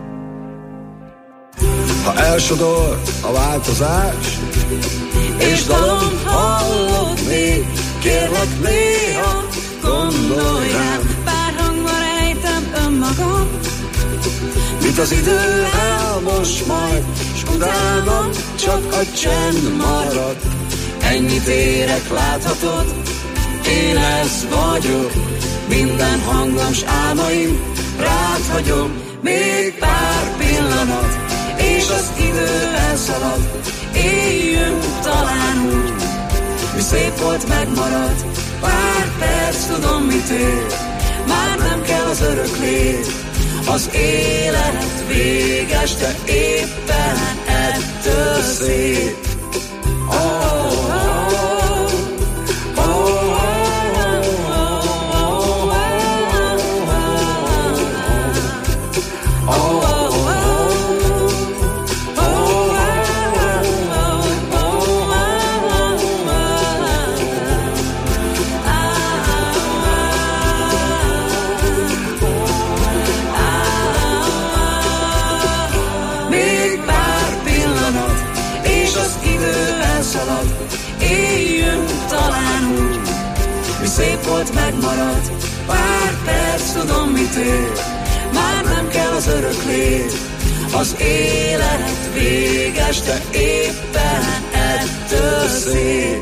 L: Ha elsodor a változás, és dalom hallod még, kérlek néha gondolj rám.
M: Pár hangban rejtem önmagam,
L: mit az idő elmos majd, s utána csak a csend marad. Ennyit érek, láthatod, én ez vagyok, minden hangom s álmaim rád hagyom. Még pár pillanat, és az idő elszalad. Éljünk talán úgy, mi szép volt, megmarad. Pár perc, tudom mit ér, már nem kell az örök lét. Az élet véges, de éppen ettől szép. Oh, oh, oh, oh, oh. Szép volt, megmarad, pár perc, tudom mit ér, már nem kell az örök lét. Az élet véges, de éppen ettől szép.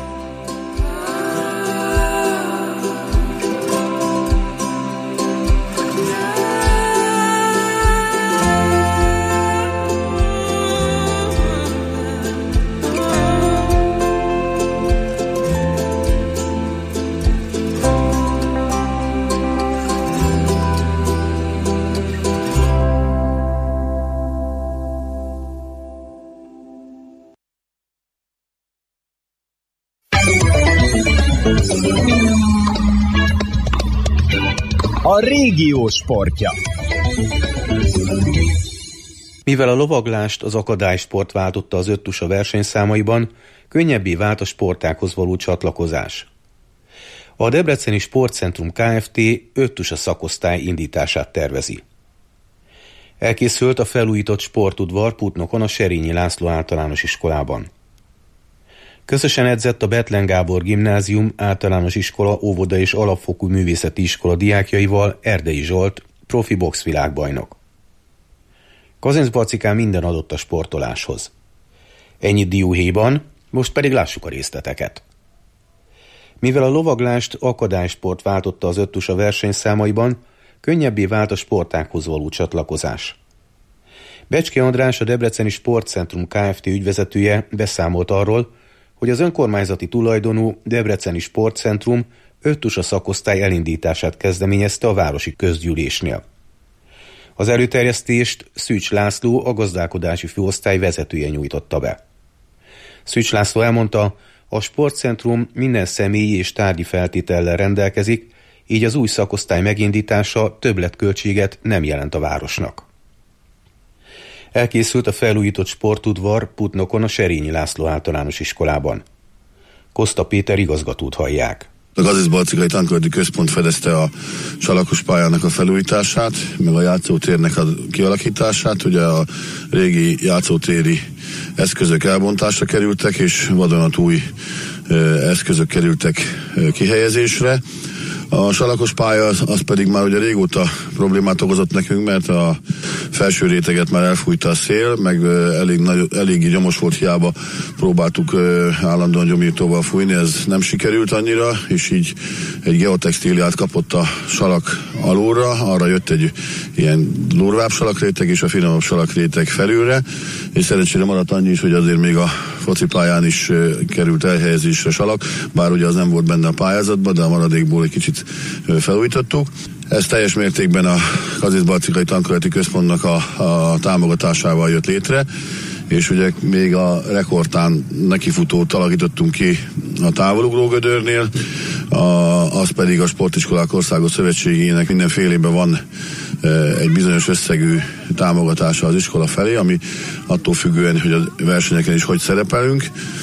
N: A régió sportja.
O: Mivel a lovaglást az akadálysport váltotta az öttusa versenyszámaiban, könnyebbé vált a sportághoz való csatlakozás. A Debreceni Sportcentrum Kft. öttusa szakosztály indítását tervezi. Elkészült a felújított sportudvar Putnokon a Serényi László általános iskolában. Közösen edzett a Bethlen Gábor Gimnázium, általános iskola, óvoda és alapfokú művészeti iskola diákjaival Erdei Zsolt, profi boxvilágbajnok. Kazincbarcikán minden adott a sportoláshoz. Ennyit dióhéjban, most pedig lássuk a részleteket. Mivel a lovaglást akadálysport váltotta az öttusa versenyszámaiban, könnyebbé vált a sportághoz való csatlakozás. Becske András, a Debreceni Sportcentrum Kft. Ügyvezetője beszámolt arról, hogy az önkormányzati tulajdonú Debreceni Sportcentrum öttusa szakosztály elindítását kezdeményezte a városi közgyűlésnél. Az előterjesztést Szűcs László, a gazdálkodási főosztály vezetője nyújtotta be. Szűcs László elmondta, a sportcentrum minden személyi és tárgyi feltétellel rendelkezik, így az új szakosztály megindítása többletköltséget nem jelent a városnak. Elkészült a felújított sportudvar Putnokon a Serényi László általános iskolában. Koszta Péter igazgatót hallják.
P: A Kazincbarcikai Tanköri Központ fedezte a salakos pályának a felújítását, meg a játszótérnek a kialakítását. Ugye a régi játszótéri eszközök elbontásra kerültek, és vadonatúj eszközök kerültek kihelyezésre. A salakos pálya az, az pedig már ugye régóta problémát okozott nekünk, mert a felső réteget már elfújta a szél, meg elég, nagy, elég gyomos volt, hiába próbáltuk állandóan gyomírtóval fújni, ez nem sikerült annyira, és így egy geotextíliát kapott a salak alulra, arra jött egy ilyen durvább salakréteg és a finomabb salakréteg felülre, és szerencsére maradt annyi is, hogy azért még a focipályán is került elhelyezésre salak, bár ugye az nem volt benne a pályázatban, de a maradékból egy kicsit felújítottuk. Ez teljes mértékben a Kazincbarcikai Tankolati Központnak a, a támogatásával jött létre, és ugye még a rekordtán nekifutót alakítottunk ki a távolugrógödörnél, a, az pedig a Sportiskolák Országos Szövetségének minden fél évben van e, egy bizonyos összegű támogatása az iskola felé, ami attól függően, hogy a versenyeken is hogy szerepelünk,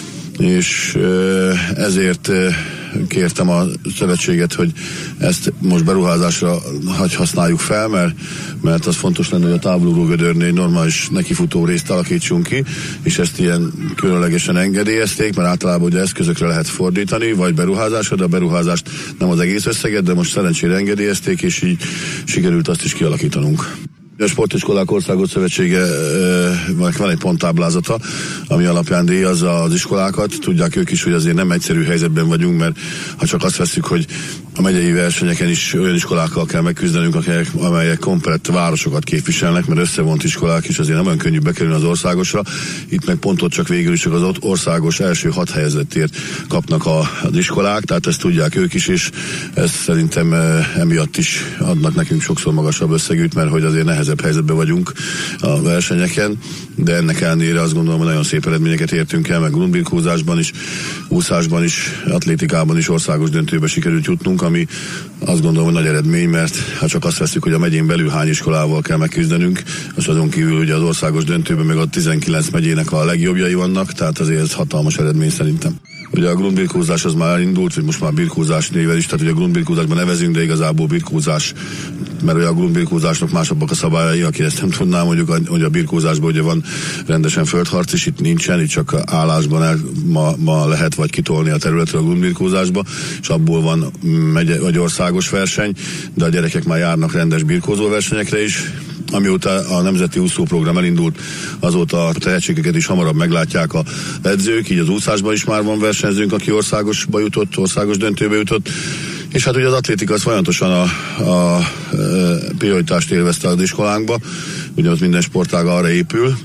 P: és e, ezért e, kértem a szövetséget, hogy ezt most beruházásra hagy használjuk fel, mert, mert az fontos lenne, hogy a távolugrógödörnél egy normális nekifutó részt alakítsunk ki, és ezt ilyen különlegesen engedélyezték, mert általában ugye eszközökre lehet fordítani, vagy beruházásra, de a beruházást nem az egész összeget, de most szerencsére engedélyezték, és így sikerült azt is kialakítanunk. A Sportiskolák Országos Szövetsége e, van egy ponttáblázata, ami alapján díjazza az iskolákat. Tudják ők is, hogy azért nem egyszerű helyzetben vagyunk, mert ha csak azt veszük, hogy a megyei versenyeken is olyan iskolákkal kell megküzdenünk, amelyek, amelyek komplett városokat képviselnek, mert összevont iskolák is azért nem olyan könnyű bekerülni az országosra. Itt meg pontot csak végül is csak az országos első hat helyezettért kapnak a, az iskolák, tehát ezt tudják ők is, és ezt szerintem e, emiatt is adnak nekünk sokszor magasabb összegűt, mert hogy azért nehezebb helyzetben vagyunk a versenyeken, de ennek ellenére azt gondolom, hogy nagyon szép eredményeket értünk el, meg grundbirkózásban is, úszásban is, atlétikában is országos döntőbe sikerült jutnunk, ami azt gondolom, hogy nagy eredmény, mert ha csak azt veszük, hogy a megyén belül hány iskolával kell megküzdenünk, és azon kívül ugye az országos döntőben meg a tizenkilenc megyének a legjobbjai vannak, tehát azért ez hatalmas eredmény szerintem. Ugye a grundbirkózás az már elindult, vagy most már birkózás néven is, tehát ugye a grundbirkózásban nevezünk, de igazából birkózás, mert ugye a grundbirkózásnak másabbak a szabályai, aki ezt nem tudná, mondjuk, hogy a birkózásban ugye van rendesen földharc is, itt nincsen, itt csak állásban el, ma, ma lehet vagy kitolni a területről a grundbirkózásba, és abból van megye, vagy országos verseny, de a gyerekek már járnak rendes birkózó versenyekre is. Amióta a Nemzeti Úszóprogram elindult, azóta a tehetségeket is hamarabb meglátják a edzők, így az úszásban is már van versenyzőnk, aki országosba jutott, országos döntőbe jutott, és hát ugye az atlétika az folyamatosan a, a, a prioritást élvezte az iskolánkba, ugye az minden sportág arra épül,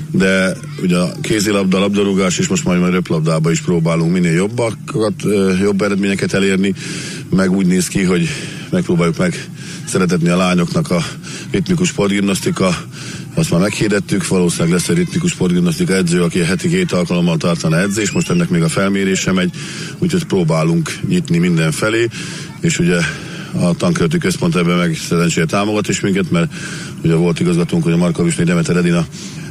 P: de ugye a kézilabda, labdarúgás és most majd a röplabdába is próbálunk minél jobbakat, jobb eredményeket elérni, meg úgy néz ki, hogy megpróbáljuk meg szeretetni a lányoknak a ritmikus sportgimnasztika, azt már meghirdettük, valószínűleg lesz egy ritmikus sportgimnasztika edző, aki heti két alkalommal tartana edzés, most ennek még a felmérése megy, úgyhogy próbálunk nyitni mindenfelé, és ugye a Tankolati Központ ebben meg szerencsére támogat is minket, mert ugye volt igazgatónk, hogy a Markovicsné Demeter Edina,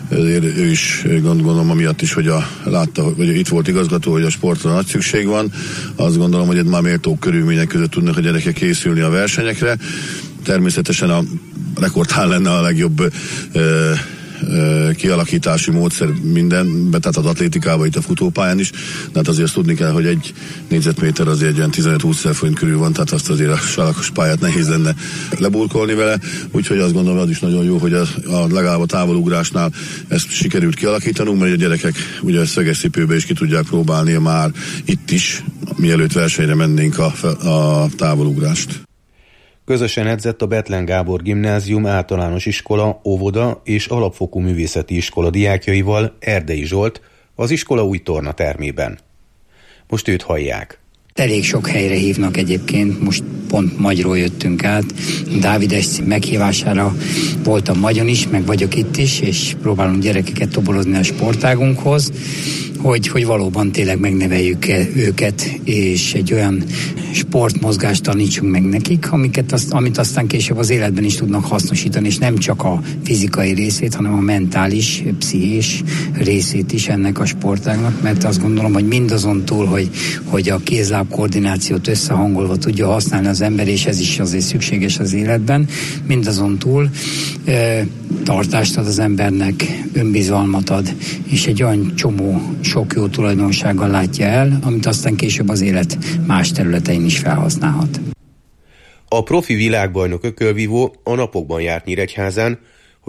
P: ő is gondolom amiatt is, hogy a, látta, hogy itt volt igazgató, hogy a sportra nagy szükség van. Azt gondolom, hogy már méltó körülmények között tudnak a gyerekek készülni a versenyekre. Természetesen a rekordtán lenne a legjobb ö, ö, kialakítási módszer mindenben, tehát az atlétikában, itt a futópályán is, de hát azért azt tudni kell, hogy egy négyzetméter azért egy olyan tizenöt-húsz forint körül van, tehát azt azért a salakos pályát nehéz lenne leburkolni vele, úgyhogy azt gondolom, hogy az is nagyon jó, hogy a, a legalább a távolugrásnál ezt sikerült kialakítanunk, mert a gyerekek ugye a szögeszcipőbe is ki tudják próbálni már itt is, mielőtt versenyre mennénk a, a távolugrást.
O: Közösen edzett a Bethlen Gábor Gimnázium általános iskola, óvoda és alapfokú művészeti iskola diákjaival Erdei Zsolt az iskola új tornatermében. Most őt hallják.
Q: Elég sok helyre hívnak egyébként, most pont Magyról jöttünk át, Dávid Eszci meghívására voltam Magyon is, meg vagyok itt is, és próbálunk gyerekeket toborozni a sportágunkhoz, hogy, hogy valóban tényleg megneveljük őket, és egy olyan sportmozgást tanítsunk meg nekik, amiket azt, amit aztán később az életben is tudnak hasznosítani, és nem csak a fizikai részét, hanem a mentális, pszichés részét is ennek a sportágnak, mert azt gondolom, hogy mindazon túl, hogy, hogy a kézláb koordinációt összehangolva tudja használni az ember, és ez is azért szükséges az életben, mindazon túl e, tartást ad az embernek, önbizalmat ad, és egy olyan csomó sok jó tulajdonsággal látja el, amit aztán később az élet más területein is felhasználhat.
O: A profi világbajnok ökölvívó a napokban járt Nyíregyházán, hogy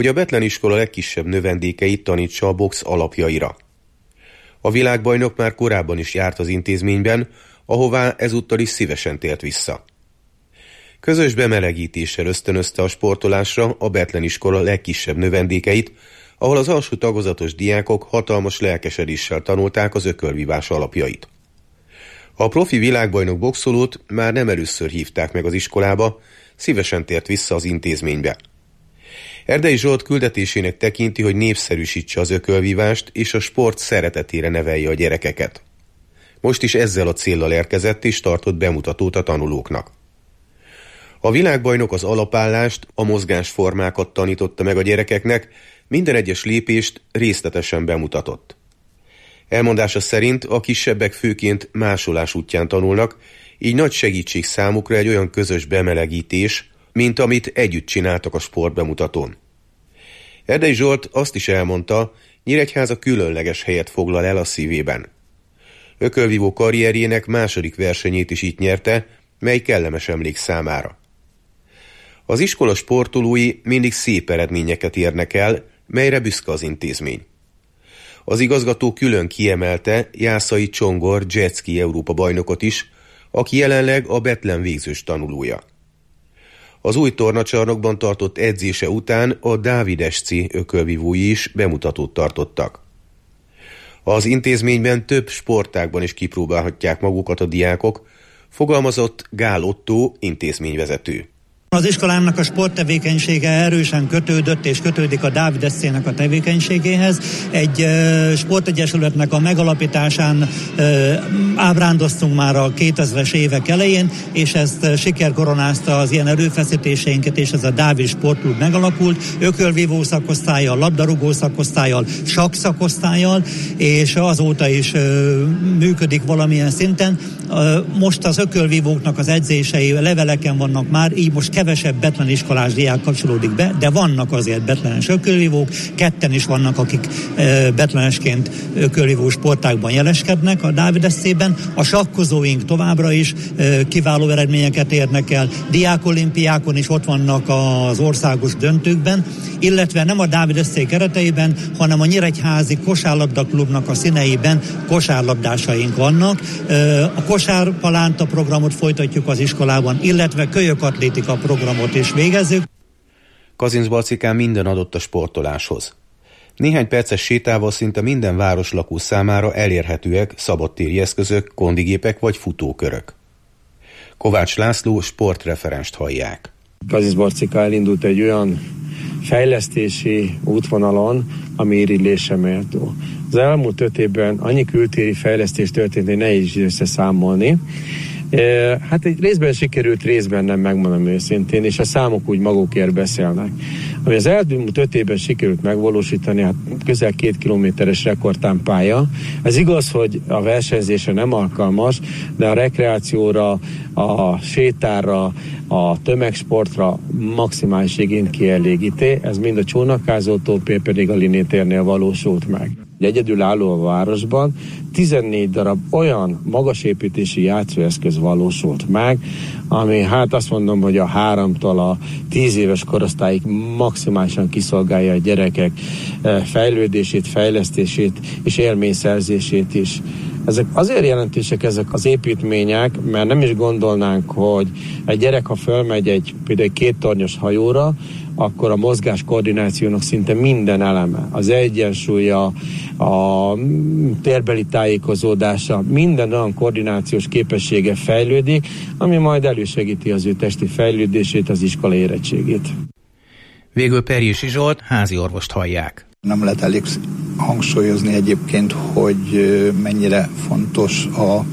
O: hogy a Bethlen iskola legkisebb növendékeit tanítsa a box alapjaira. A világbajnok már korábban is járt az intézményben, ahová ezúttal is szívesen tért vissza. Közös bemelegítéssel ösztönözte a sportolásra a Bethlen iskola legkisebb növendékeit, ahol az alsó tagozatos diákok hatalmas lelkesedéssel tanulták az ökölvívás alapjait. A profi világbajnok boxolót már nem először hívták meg az iskolába, szívesen tért vissza az intézménybe. Erdei Zsolt küldetésének tekinti, hogy népszerűsítse az ökölvívást és a sport szeretetére nevelje a gyerekeket. Most is ezzel a céllal érkezett és tartott bemutatót a tanulóknak. A világbajnok az alapállást, a mozgásformákat tanította meg a gyerekeknek, minden egyes lépést részletesen bemutatott. Elmondása szerint a kisebbek főként másolás útján tanulnak, így nagy segítség számukra egy olyan közös bemelegítés, mint amit együtt csináltak a sportbemutatón. Erdei Zsolt azt is elmondta, Nyíregyháza különleges helyet foglal el a szívében. Ökölvívó karrierjének második versenyét is itt nyerte, mely kellemes emlék számára. Az iskola sportolói mindig szép eredményeket érnek el, melyre büszke az intézmény. Az igazgató külön kiemelte Jászai Csongor jetski Európa bajnokot is, aki jelenleg a Bethlen végzős tanulója. Az új tornacsarnokban tartott edzése után a Dávidesci ökölvívói is bemutatót tartottak. Az intézményben több sportágban is kipróbálhatják magukat a diákok, fogalmazott Gál Ottó intézményvezető.
R: Az iskolámnak a sporttevékenysége erősen kötődött és kötődik a Dávidescének a tevékenységéhez. Egy uh, sportegyesületnek a megalapításán uh, ábrándoztunk már a kétezres évek elején, és ezt uh, siker koronázta az ilyen erőfeszítéseinket, és ez a Dávid Sportklub megalakult, ökölvívó szakosztállyal, labdarúgó szakosztállyal, sakk szakosztállyal, és azóta is uh, működik valamilyen szinten. Uh, most az ökölvívóknak az edzései leveleken vannak már, így most kevesebb Bethlen iskolás diák kapcsolódik be, de vannak azért Bethlenes ökölvívók, ketten is vannak, akik e, Bethlenesként ökölvívó sportágban jeleskednek a Dávideszcében. A sakkozóink továbbra is e, kiváló eredményeket érnek el, diákolimpiákon is ott vannak az országos döntőkben, illetve nem a Dávideszcé kereteiben, hanem a Nyíregyházi Kosárlabda Klubnak a színeiben kosárlabdásaink vannak. E, a kosárpalánta programot folytatjuk az iskolában, illetve kölyökatlétika programot is végezzük.
O: Kazincbarcikán minden adott a sportoláshoz. Néhány perces sétával szinte minden városlakó számára elérhetőek szabadtéri eszközök, kondigépek vagy futókörök. Kovács László sportreferenst hallják.
S: Kazincbarcika elindult egy olyan fejlesztési útvonalon, ami irigylésre méltó. Az elmúlt öt évben annyi kültéri fejlesztés történt, hogy nehéz összeszámolni. Hát egy részben sikerült, részben nem, megmondom őszintén, és a számok úgy magukért beszélnek. Ami az elmúlt öt évben sikerült megvalósítani, hát közel két kilométeres rekordtámpálya. Ez igaz, hogy a versenyzésre nem alkalmas, de a rekreációra, a sétára, a tömegsportra maximális igényt kielégíti. Ez mind a csónakázótól, pedig a Linétérnél valósult meg. Egyedülálló a városban tizennégy darab olyan magasépítési játszóeszköz valósult meg, ami hát azt mondom, hogy a háromtól a tíz éves korosztályig maximálisan kiszolgálja a gyerekek fejlődését, fejlesztését és élményszerzését is. Ezek azért jelentősek ezek az építmények, mert nem is gondolnánk, hogy egy gyerek, ha fölmegy egy például egy kéttornyos hajóra, akkor a mozgás koordinációnak szinte minden eleme, az egyensúlya, a térbeli tájékozódása, minden olyan koordinációs képessége fejlődik, ami majd elősegíti az ő testi fejlődését, az iskola érettségét.
T: Végül Perjési Zsolt házi orvost hallják.
U: Nem lehet elég hangsúlyozni egyébként, hogy mennyire fontos a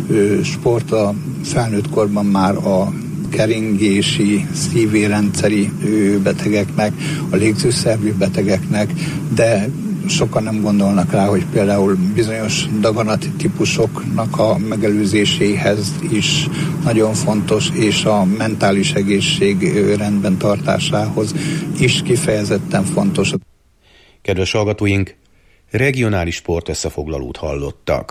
U: sport a felnőtt korban már a keringési, szívérendszeri betegeknek, a légzőszervi betegeknek, de sokan nem gondolnak rá, hogy például bizonyos daganati típusoknak a megelőzéséhez is nagyon fontos, és a mentális egészség rendben tartásához is kifejezetten fontos.
O: Kedves hallgatóink, regionális sport összefoglalót hallottak.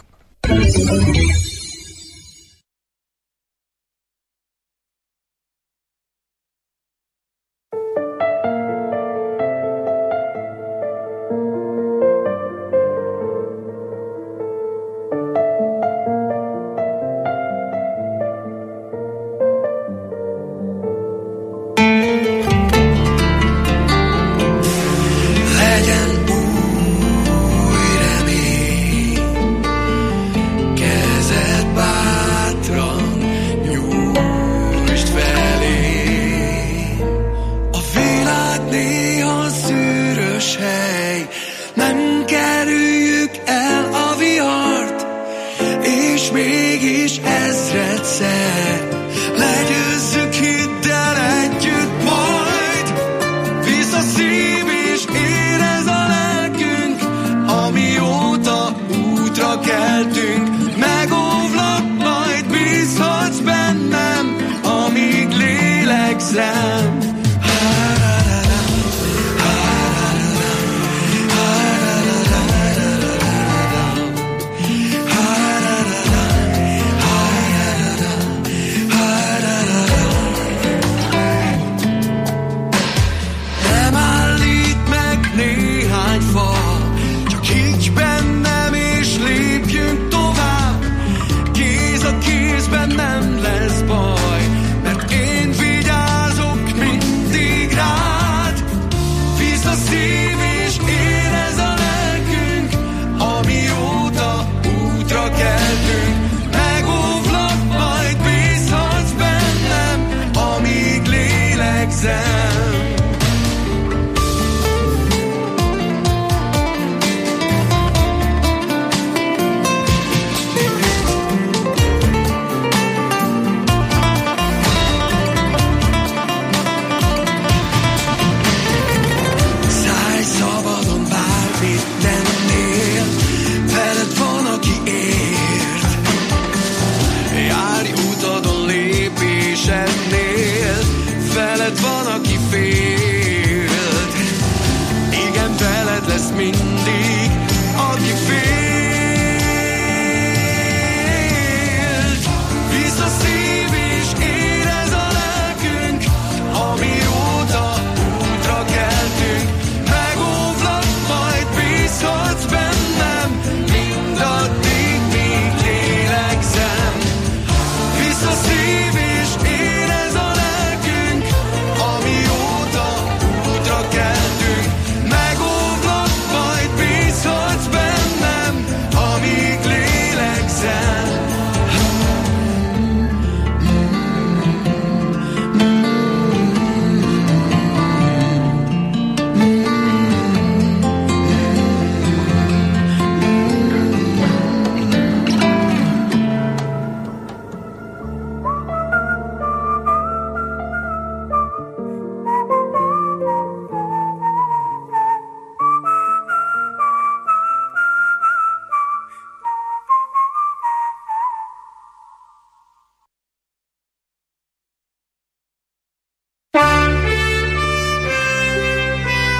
L: kellemes hely. Nem kerüljük el a vihart, és mégis ezredszer legyőzzük, hidd el együtt majd. Visz a szív és érez a lelkünk, amióta útra keltünk. Megóvlak, majd bízhatsz bennem, amíg lélegzem. Nem lesz baj, mert én vigyázok mindig rád. Víz a szív és érez a lelkünk, amióta útra keltünk. Megóvlak, majd bízhatsz bennem, amíg lélegzem. Veled van, aki félt, igen, veled lesz mindig.